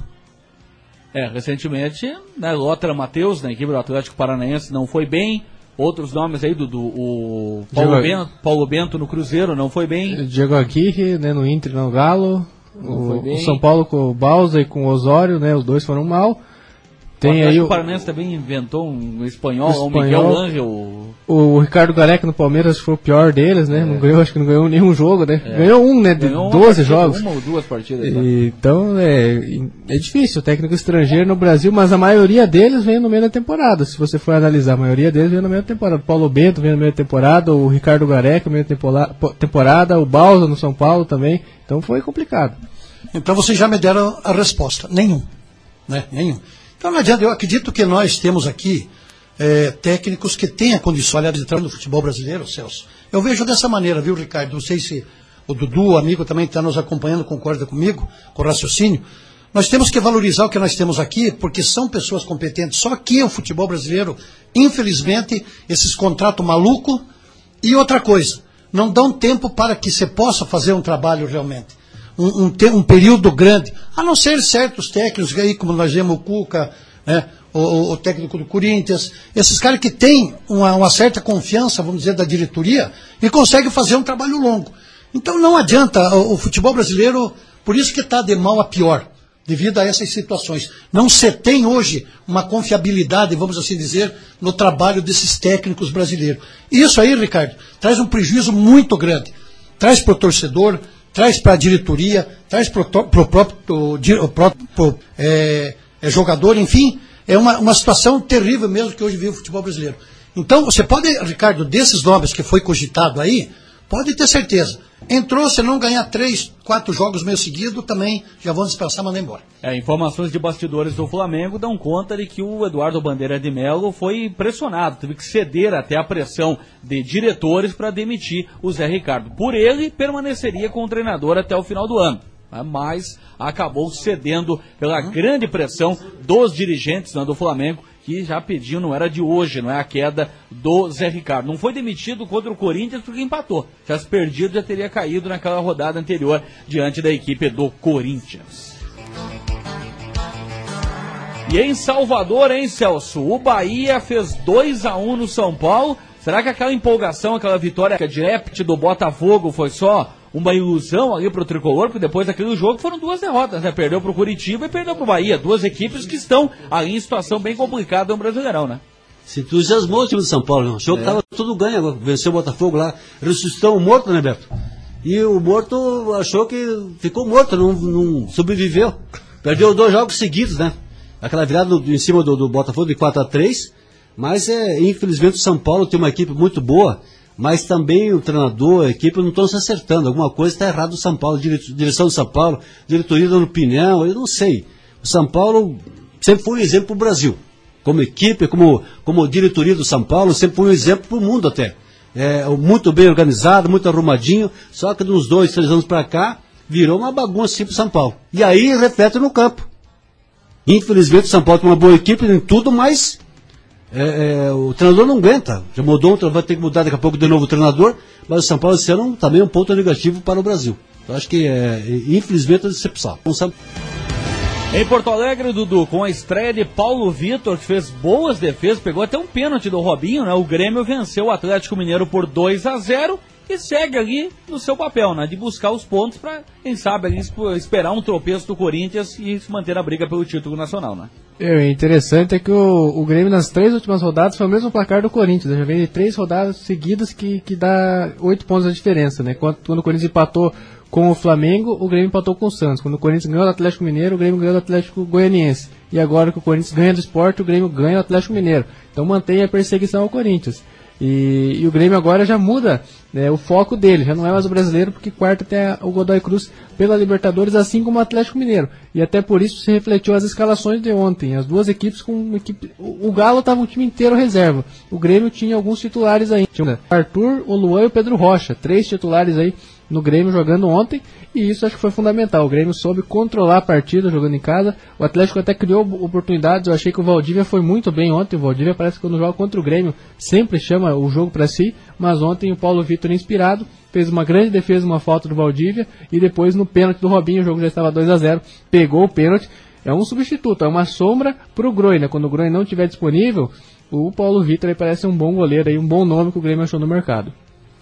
É, recentemente, né, Lothar Matheus, na equipe do Atlético Paranaense, não foi bem. Outros nomes aí, Dudu, o Paulo, Diego... Bento, Paulo Bento no Cruzeiro, não foi bem. Diego Aguirre, né, no Inter, no Galo. O, o São Paulo com o Bausa e com o Osório, né, os dois foram mal. Tem o aí o Paranense também inventou um espanhol, espanhol o Miguel Ángel. O, o Ricardo Gareca no Palmeiras foi o pior deles, né? É. Não ganhou, acho que não ganhou nenhum jogo, né? É. Ganhou um, né? De doze partida, jogos. Uma ou duas partidas. E, né? Então é, é difícil o técnico estrangeiro no Brasil, mas a maioria deles vem no meio da temporada. Se você for analisar, a maioria deles vem no meio da temporada. O Paulo Bento vem no meio da temporada, o Ricardo Gareca no meio da temporada, o Bausa no São Paulo também. Então foi complicado. Então vocês já me deram a resposta. Nenhum. Né? Nenhum. Então não adianta, eu acredito que nós temos aqui é, técnicos que têm a condição de entrar no futebol brasileiro, Celso. Eu vejo dessa maneira, viu, Ricardo? Não sei se o Dudu, o amigo também está nos acompanhando, concorda comigo, com o raciocínio. Nós temos que valorizar o que nós temos aqui, porque são pessoas competentes. Só que o futebol brasileiro, infelizmente, esses contratos malucos. E outra coisa, não dão tempo para que você possa fazer um trabalho realmente. Um, um, um período grande, a não ser certos técnicos, aí, como nós vemos o Cuca, né, o, o técnico do Corinthians, esses caras que têm uma, uma certa confiança, vamos dizer, da diretoria, e conseguem fazer um trabalho longo. Então não adianta, o, o futebol brasileiro, por isso que está de mal a pior. devido a essas situações. Não se tem hoje uma confiabilidade, vamos assim dizer, no trabalho desses técnicos brasileiros. Isso aí, Ricardo, traz um prejuízo muito grande. Traz para o torcedor, traz para a diretoria, traz para o próprio, próprio é, é, jogador, enfim, é uma, uma situação terrível mesmo que hoje vive o futebol brasileiro. Então, você pode, Ricardo, desses nomes que foi cogitado aí, pode ter certeza. Entrou, se não ganhar três, quatro jogos meio seguido, também já vão dispensar, mandar embora. É, informações de bastidores do Flamengo dão conta de que o Eduardo Bandeira de Melo foi pressionado, teve que ceder até a pressão de diretores para demitir o Zé Ricardo. Por ele, permaneceria com o treinador até o final do ano. Mas acabou cedendo pela grande pressão dos dirigentes, né, do Flamengo, que já pediu, não era de hoje, não é a queda do Zé Ricardo. Não foi demitido contra o Corinthians porque empatou. Já se perdido, já teria caído naquela rodada anterior diante da equipe do Corinthians. E em Salvador, hein, Celso? O Bahia fez dois a um no São Paulo. Será que aquela empolgação, aquela vitória direct do Botafogo foi só uma ilusão ali pro Tricolor? Porque depois daquele jogo foram duas derrotas, né? Perdeu pro Curitiba e perdeu pro Bahia. Duas equipes que estão ali em situação bem complicada no Brasileirão, né? Se entusiasmou o time de São Paulo. O jogo é. Tava tudo ganho, venceu o Botafogo lá. Ressuscitou o morto, né, Beto? E o morto achou que ficou morto, não, não sobreviveu. Perdeu dois jogos seguidos, né? Aquela virada no, em cima do, do Botafogo de quatro a três. Mas, é, infelizmente, o São Paulo tem uma equipe muito boa, mas também o treinador, a equipe não estão se acertando. Alguma coisa está errada no São Paulo, direção do São Paulo, diretoria dando opinião, eu não sei. O São Paulo sempre foi um exemplo para o Brasil. Como equipe, como, como diretoria do São Paulo, sempre foi um exemplo para o mundo até. É, muito bem organizado, muito arrumadinho, só que de uns dois, três anos para cá, virou uma bagunça assim para o São Paulo. E aí reflete no campo. Infelizmente o São Paulo tem uma boa equipe em tudo, mas é, é, o treinador não aguenta. Já mudou, vai ter que mudar daqui a pouco de novo o treinador, mas o São Paulo esse ano também é um ponto negativo para o Brasil. Eu acho que, é, infelizmente, é decepção. Em Porto Alegre, Dudu, com a estreia de Paulo Vitor, que fez boas defesas, pegou até um pênalti do Robinho, né? O Grêmio venceu o Atlético Mineiro por dois a zero e segue ali no seu papel, né? De buscar os pontos para, quem sabe, ali, esperar um tropeço do Corinthians e se manter na briga pelo título nacional, né? É interessante é que o, o Grêmio nas três últimas rodadas foi o mesmo placar do Corinthians. Já vem de três rodadas seguidas que, que dá oito pontos de diferença, né? Quando, quando o Corinthians empatou com o Flamengo, o Grêmio empatou com o Santos. Quando o Corinthians ganhou do Atlético Mineiro, o Grêmio ganhou do Atlético Goianiense. E agora que o Corinthians ganha do Sport, o Grêmio ganha do Atlético Mineiro. Então mantém a perseguição ao Corinthians. E, e o Grêmio agora já muda, né, o foco dele, já não é mais o brasileiro, porque quarta tem o Godoy Cruz pela Libertadores, assim como o Atlético Mineiro. E até por isso se refletiu as escalações de ontem. As duas equipes com uma equipe. O, o Galo estava um time inteiro reserva. O Grêmio tinha alguns titulares aí. Tinha o Arthur, o Luan e o Pedro Rocha. Três titulares aí no Grêmio jogando ontem, e isso acho que foi fundamental. O Grêmio soube controlar a partida jogando em casa. O Atlético até criou oportunidades. Eu achei que o Valdívia foi muito bem ontem. O Valdívia parece que quando joga contra o Grêmio sempre chama o jogo para si, mas ontem o Paulo Vitor, inspirado, fez uma grande defesa, uma falta do Valdívia, e depois no pênalti do Robinho, o jogo já estava dois a zero, pegou o pênalti. É um substituto, é uma sombra para o Groy, né? Quando o Groy não estiver disponível, o Paulo Vitor aí parece um bom goleiro, aí, um bom nome que o Grêmio achou no mercado.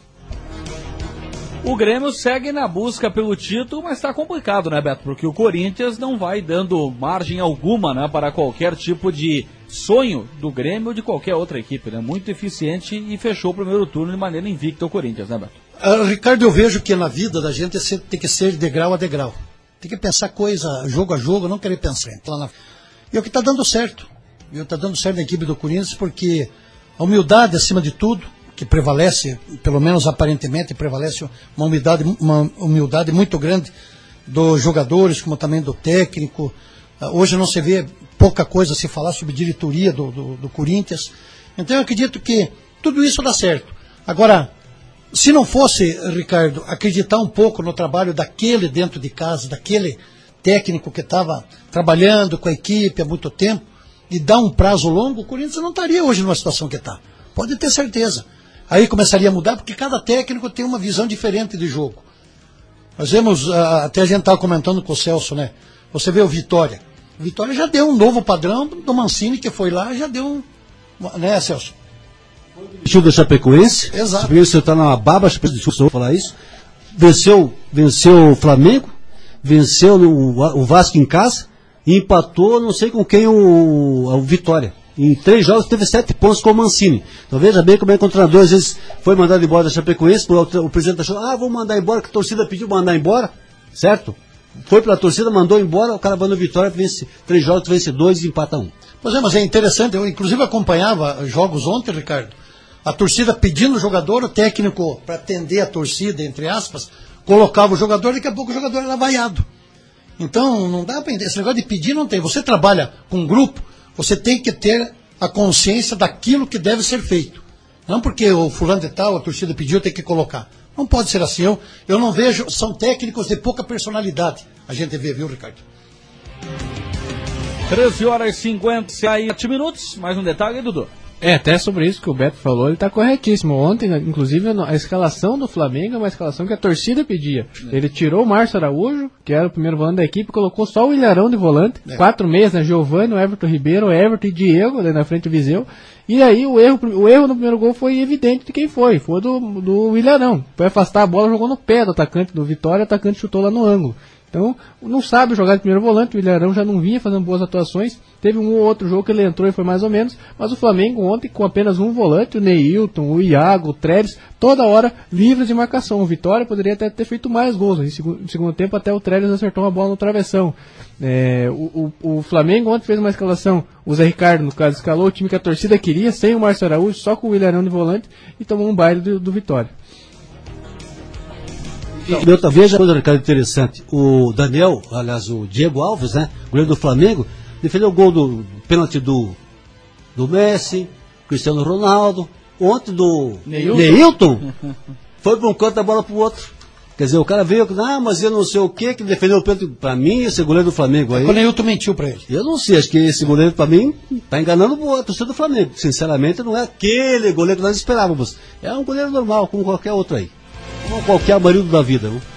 O Grêmio segue na busca pelo título, mas está complicado, né, Beto? Porque o Corinthians não vai dando margem alguma, né, para qualquer tipo de sonho do Grêmio ou de qualquer outra equipe, né? Muito eficiente e fechou o primeiro turno de maneira invicta o Corinthians, né, Beto? Uh, Ricardo, eu vejo que na vida da gente tem que ser degrau a degrau. Tem que pensar coisa jogo a jogo, não querer pensar. Na... E é o que está dando certo. E está dando certo na equipe do Corinthians, porque a humildade acima de tudo, que prevalece, pelo menos aparentemente, prevalece uma humildade, uma humildade muito grande dos jogadores, como também do técnico. Hoje não se vê pouca coisa a se falar sobre diretoria do, do, do Corinthians. Então eu acredito que tudo isso dá certo. Agora, se não fosse, Ricardo, acreditar um pouco no trabalho daquele dentro de casa, daquele técnico que estava trabalhando com a equipe há muito tempo, e dar um prazo longo, o Corinthians não estaria hoje numa situação que está. Pode ter certeza. Aí começaria a mudar, porque cada técnico tem uma visão diferente de jogo. Nós vemos, até a gente estava comentando com o Celso, né? Você vê o Vitória. O Vitória já deu um novo padrão do Mancini, que foi lá, já deu um... Né, Celso? Deixou do Chapecoense. Exato. O Chapecoense está na baba, desculpa falar isso. Venceu, venceu o Flamengo, venceu o, o Vasco em casa. e empatou, não sei com quem, o, o Vitória. Em três jogos teve sete pontos com o Mancini. Então veja bem como é que o treinador às vezes foi mandado embora da Chapecoense, o, o presidente achou, ah, vou mandar embora, que a torcida pediu mandar embora, certo? Foi pela torcida, mandou embora, o cara vai no Vitória, vence três jogos, vence dois e empata um. Pois é, mas é interessante, eu inclusive acompanhava jogos ontem, Ricardo, a torcida pedindo o jogador, o técnico, para atender a torcida, entre aspas, colocava o jogador, daqui a pouco o jogador era vaiado. Então, não dá para entender, esse negócio de pedir não tem. Você trabalha com um grupo, você tem que ter a consciência daquilo que deve ser feito. Não porque o fulano de tal, a torcida pediu, tem que colocar. Não pode ser assim. Eu, eu não vejo, são técnicos de pouca personalidade. A gente vê, viu, Ricardo? treze horas e cinquenta e sete minutos. Mais um detalhe, Dudu. É, até sobre isso que o Beto falou, ele está corretíssimo. Ontem, inclusive, a escalação do Flamengo é uma escalação que a torcida pedia. É. Ele tirou o Márcio Araújo, que era o primeiro volante da equipe, colocou só o Ilharão de volante, é. quatro meias, né? Giovani, o Everton Ribeiro, o Everton e Diego, ali na frente do Viseu. E aí o erro, o erro no primeiro gol foi evidente de quem foi, foi do, do Ilharão. Foi afastar a bola, jogou no pé do atacante do Vitória, o atacante chutou lá no ângulo. Então, não sabe jogar de primeiro volante, o Ilharão já não vinha fazendo boas atuações, teve um ou outro jogo que ele entrou e foi mais ou menos, mas o Flamengo ontem com apenas um volante, o Neilton, o Iago, o Trellis, toda hora livres de marcação. O Vitória poderia até ter feito mais gols, no segundo, no segundo tempo até o Trellis acertou uma bola no travessão. É, o, o, o Flamengo ontem fez uma escalação, o Zé Ricardo no caso escalou o time que a torcida queria, sem o Márcio Araújo, só com o Ilharão de volante e tomou um baile do, do Vitória. E outra veja coisa, Ricardo, interessante. O Daniel, aliás, o Diego Alves, né? Goleiro do Flamengo, defendeu o gol do pênalti do, do Messi, Cristiano Ronaldo. Ontem do Neilton, Neilton foi para um canto da bola para o outro. Quer dizer, o cara veio, ah, mas eu não sei o que, que defendeu o pênalti para mim, esse goleiro do Flamengo aí. O Neilton mentiu para ele. Eu não sei, acho que esse goleiro para mim está enganando a torcida do Flamengo. Sinceramente, não é aquele goleiro que nós esperávamos. É um goleiro normal, como qualquer outro aí. Como qualquer marido da vida, não?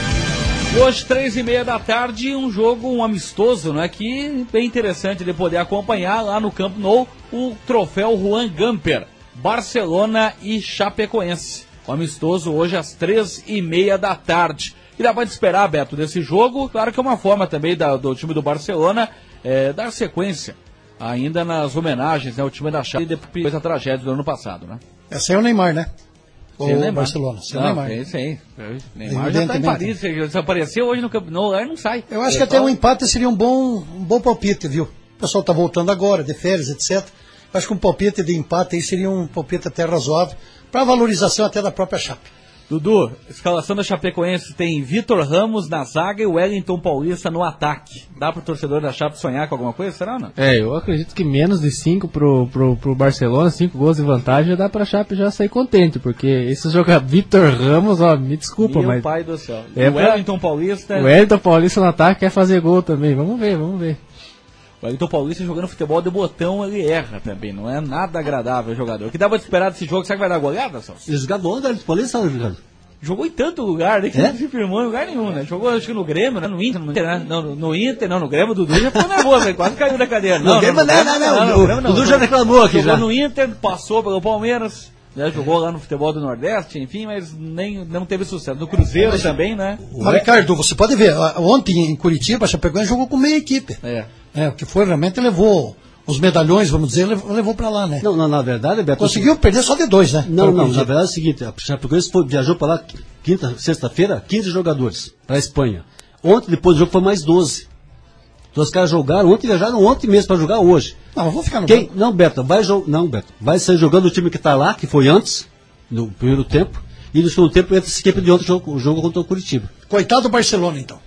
Hoje, três e meia da tarde, um jogo, um amistoso, né? Que bem interessante de poder acompanhar lá no Camp Nou, o troféu Juan Gamper, Barcelona e Chapecoense. O amistoso hoje às três e meia da tarde. E dá pra esperar, Beto, desse jogo, claro que é uma forma também da, do time do Barcelona é, dar sequência ainda nas homenagens, né? O time da Chape depois da tragédia do ano passado, né? Esse é o Neymar, né? O Neymar. Barcelona, sem Neymar. É isso aí. Neymar já está em Paris, se desapareceu hoje no Camp Nou, aí não sai. Eu acho que até um empate seria um bom, um bom palpite, viu? O pessoal está voltando agora, de férias, etcétera. Eu acho que um palpite de empate aí seria um palpite até razoável, para valorização até da própria Chape. Dudu, escalação da Chapecoense tem Vitor Ramos na zaga e Wellington Paulista no ataque. Dá pro torcedor da Chape sonhar com alguma coisa, será ou não? É, eu acredito que menos de cinco pro, pro, pro Barcelona, cinco gols de vantagem, já dá pra Chape já sair contente, porque esse jogador Vitor Ramos, ó, me desculpa, Meu mas... Meu pai do céu. É o Wellington pra... Paulista... O Wellington Paulista no ataque quer fazer gol também, vamos ver, vamos ver. O Wellington Paulista jogando futebol de botão, ele erra também, não é nada agradável o jogador. O que dá pra esperar desse jogo, será que vai dar goleada, Celso? Ele jogou onde, Wellington Paulista, Ricardo? Jogou em tanto lugar, né, que é? Não se firmou em lugar nenhum, né? Jogou, acho que no Grêmio, né? No Inter, no Inter, né? Não, no Inter, não, no Grêmio, o Dudu já ficou nervoso, né? Quase caiu da cadeira. Não, no Grêmio, não, não, não, não, o Dudu já reclamou aqui já. Jogou no Inter, passou pelo Palmeiras, né? Jogou lá no futebol do Nordeste, enfim, mas nem, não teve sucesso. No Cruzeiro mas, também, né? Mas, Ricardo, você pode ver, ontem em Curitiba, a Chapecoense jogou com meia equipe. É. É, o que foi, realmente levou... Os medalhões, vamos dizer, levou, levou pra lá, né? Não, não, na verdade, Beto... Conseguiu assim, perder só de dois, né? Não, não, na verdade é o seguinte, a Chapecoense viajou pra lá quinta, sexta-feira, quinze jogadores pra Espanha. Ontem, depois do jogo, foi mais doze. Então os caras jogaram ontem, viajaram ontem mesmo pra jogar hoje. Não, eu vou ficar no Quem, banco. Não, Beto, vai jogar... Não, Beto, vai sair jogando o time que tá lá, que foi antes, no primeiro tempo, e no segundo tempo entra esse equipe de ontem, o jogo, o jogo contra o Curitiba. Coitado do Barcelona, então.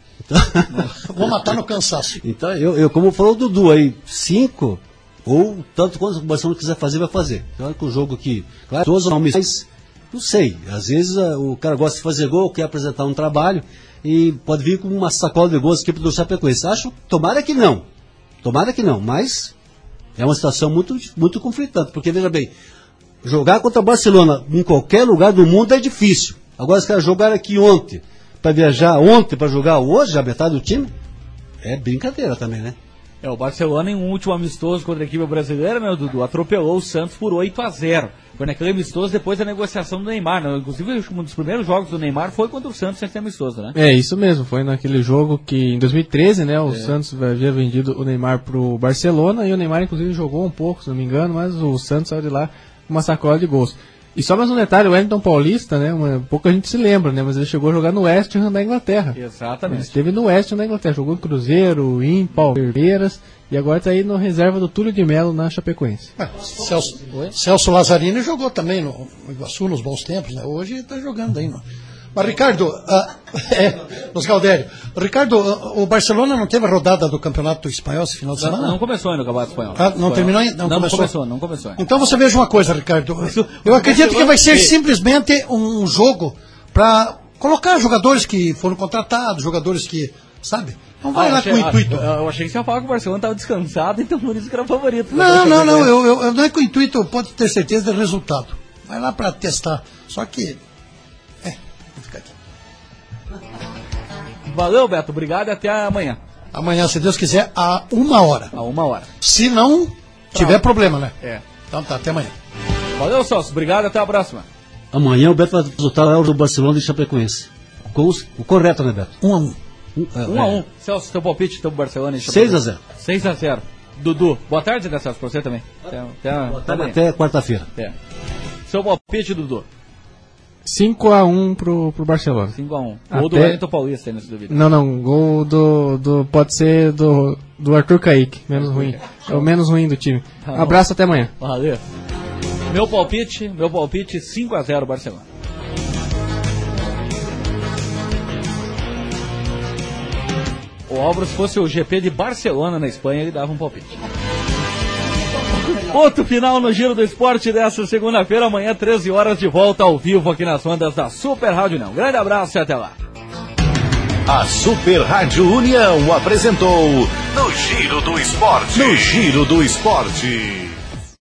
Vou matar no cansaço. Então, eu, eu como falou o Dudu aí, cinco... Ou tanto quanto o Barcelona quiser fazer, vai fazer. Então é que o jogo aqui, claro, todos não, mas não sei. Às vezes a, o cara gosta de fazer gol, quer apresentar um trabalho e pode vir com uma sacola de gols aqui do Chapecoense. Acho, tomara que não. Tomara que não, mas é uma situação muito, muito conflitante, porque veja bem, jogar contra o Barcelona em qualquer lugar do mundo é difícil. Agora os caras jogaram aqui ontem, para viajar ontem, para jogar hoje, a metade do time, é brincadeira também, né? É, o Barcelona em um último amistoso contra a equipe brasileira, né, Dudu, atropelou o Santos por oito a zero. Foi naquele amistoso depois da negociação do Neymar, né? Inclusive um dos primeiros jogos do Neymar foi contra o Santos sem ter amistoso, né? É, isso mesmo, foi naquele jogo que em dois mil e treze, né, o É. Santos havia vendido o Neymar pro Barcelona e o Neymar inclusive jogou um pouco, se não me engano, mas o Santos saiu de lá com uma sacola de gols. E só mais um detalhe, o Wellington Paulista, né, uma, pouca gente se lembra, né, mas ele chegou a jogar no West Ham da Inglaterra. Exatamente. Ele esteve no West Ham da Inglaterra, jogou em Cruzeiro, em Palmeiras e agora está aí no reserva do Túlio de Melo na Chapecoense. Ah, Celso, Celso Lazzarini jogou também no, no Iguaçu nos bons tempos, né? Hoje está jogando aí. No... Mas, Ricardo, ah, é, nos Galdério, Ricardo, ah, o Barcelona não teve a rodada do Campeonato Espanhol esse final de semana? Não, não começou ainda o Campeonato Espanhol. Ah, não Espanhol. terminou ainda? Não, Não, começou? não começou, não começou ainda. Então você veja uma coisa, Ricardo. Eu acredito que vai ser simplesmente um jogo para colocar jogadores que foram contratados, jogadores que, sabe? Não vai Ah, lá achei- com o intuito. ah, Eu achei que você ia falar que o Barcelona estava descansado, então por isso que era favorito. Não, não, não, eu, eu, eu não é com o intuito, pode ter certeza do resultado. Vai lá para testar. Só que. É, vou ficar aqui. Valeu, Beto, obrigado e até amanhã. Amanhã, se Deus quiser, a uma hora. A uma hora. Se não tiver problema, né? É. Então tá, até amanhã. Valeu, Celso, obrigado e até a próxima. Amanhã o Beto vai resultar é o do Barcelona e Chapecoense. Com os- o correto, né, Beto? Um a um. Um a um. Celso, teu palpite, teu Barcelona e seis a zero. seis a zero. Dudu, boa tarde, né, Celso, pra você também. Até, até, Boa até tarde, amanhã. até quarta-feira. É. Seu palpite, Dudu. cinco a um pro, pro Barcelona. cinco a um. Até- Gol do Wellington Paulista aí nesse dúvida. Não, não, gol do, do pode ser do, do Arthur Kaique, menos ruim. É o menos ruim do time. Tá bom. Abraço, até amanhã. Valeu. Meu palpite, meu palpite cinco a zero Barcelona. O Álvaro, se fosse o G P de Barcelona na Espanha, ele dava um palpite. Outro final no Giro do Esporte dessa segunda-feira, amanhã, treze horas, de volta ao vivo aqui nas ondas da Super Rádio União. Grande abraço e até lá. A Super Rádio União apresentou No Giro do Esporte. No Giro do Esporte.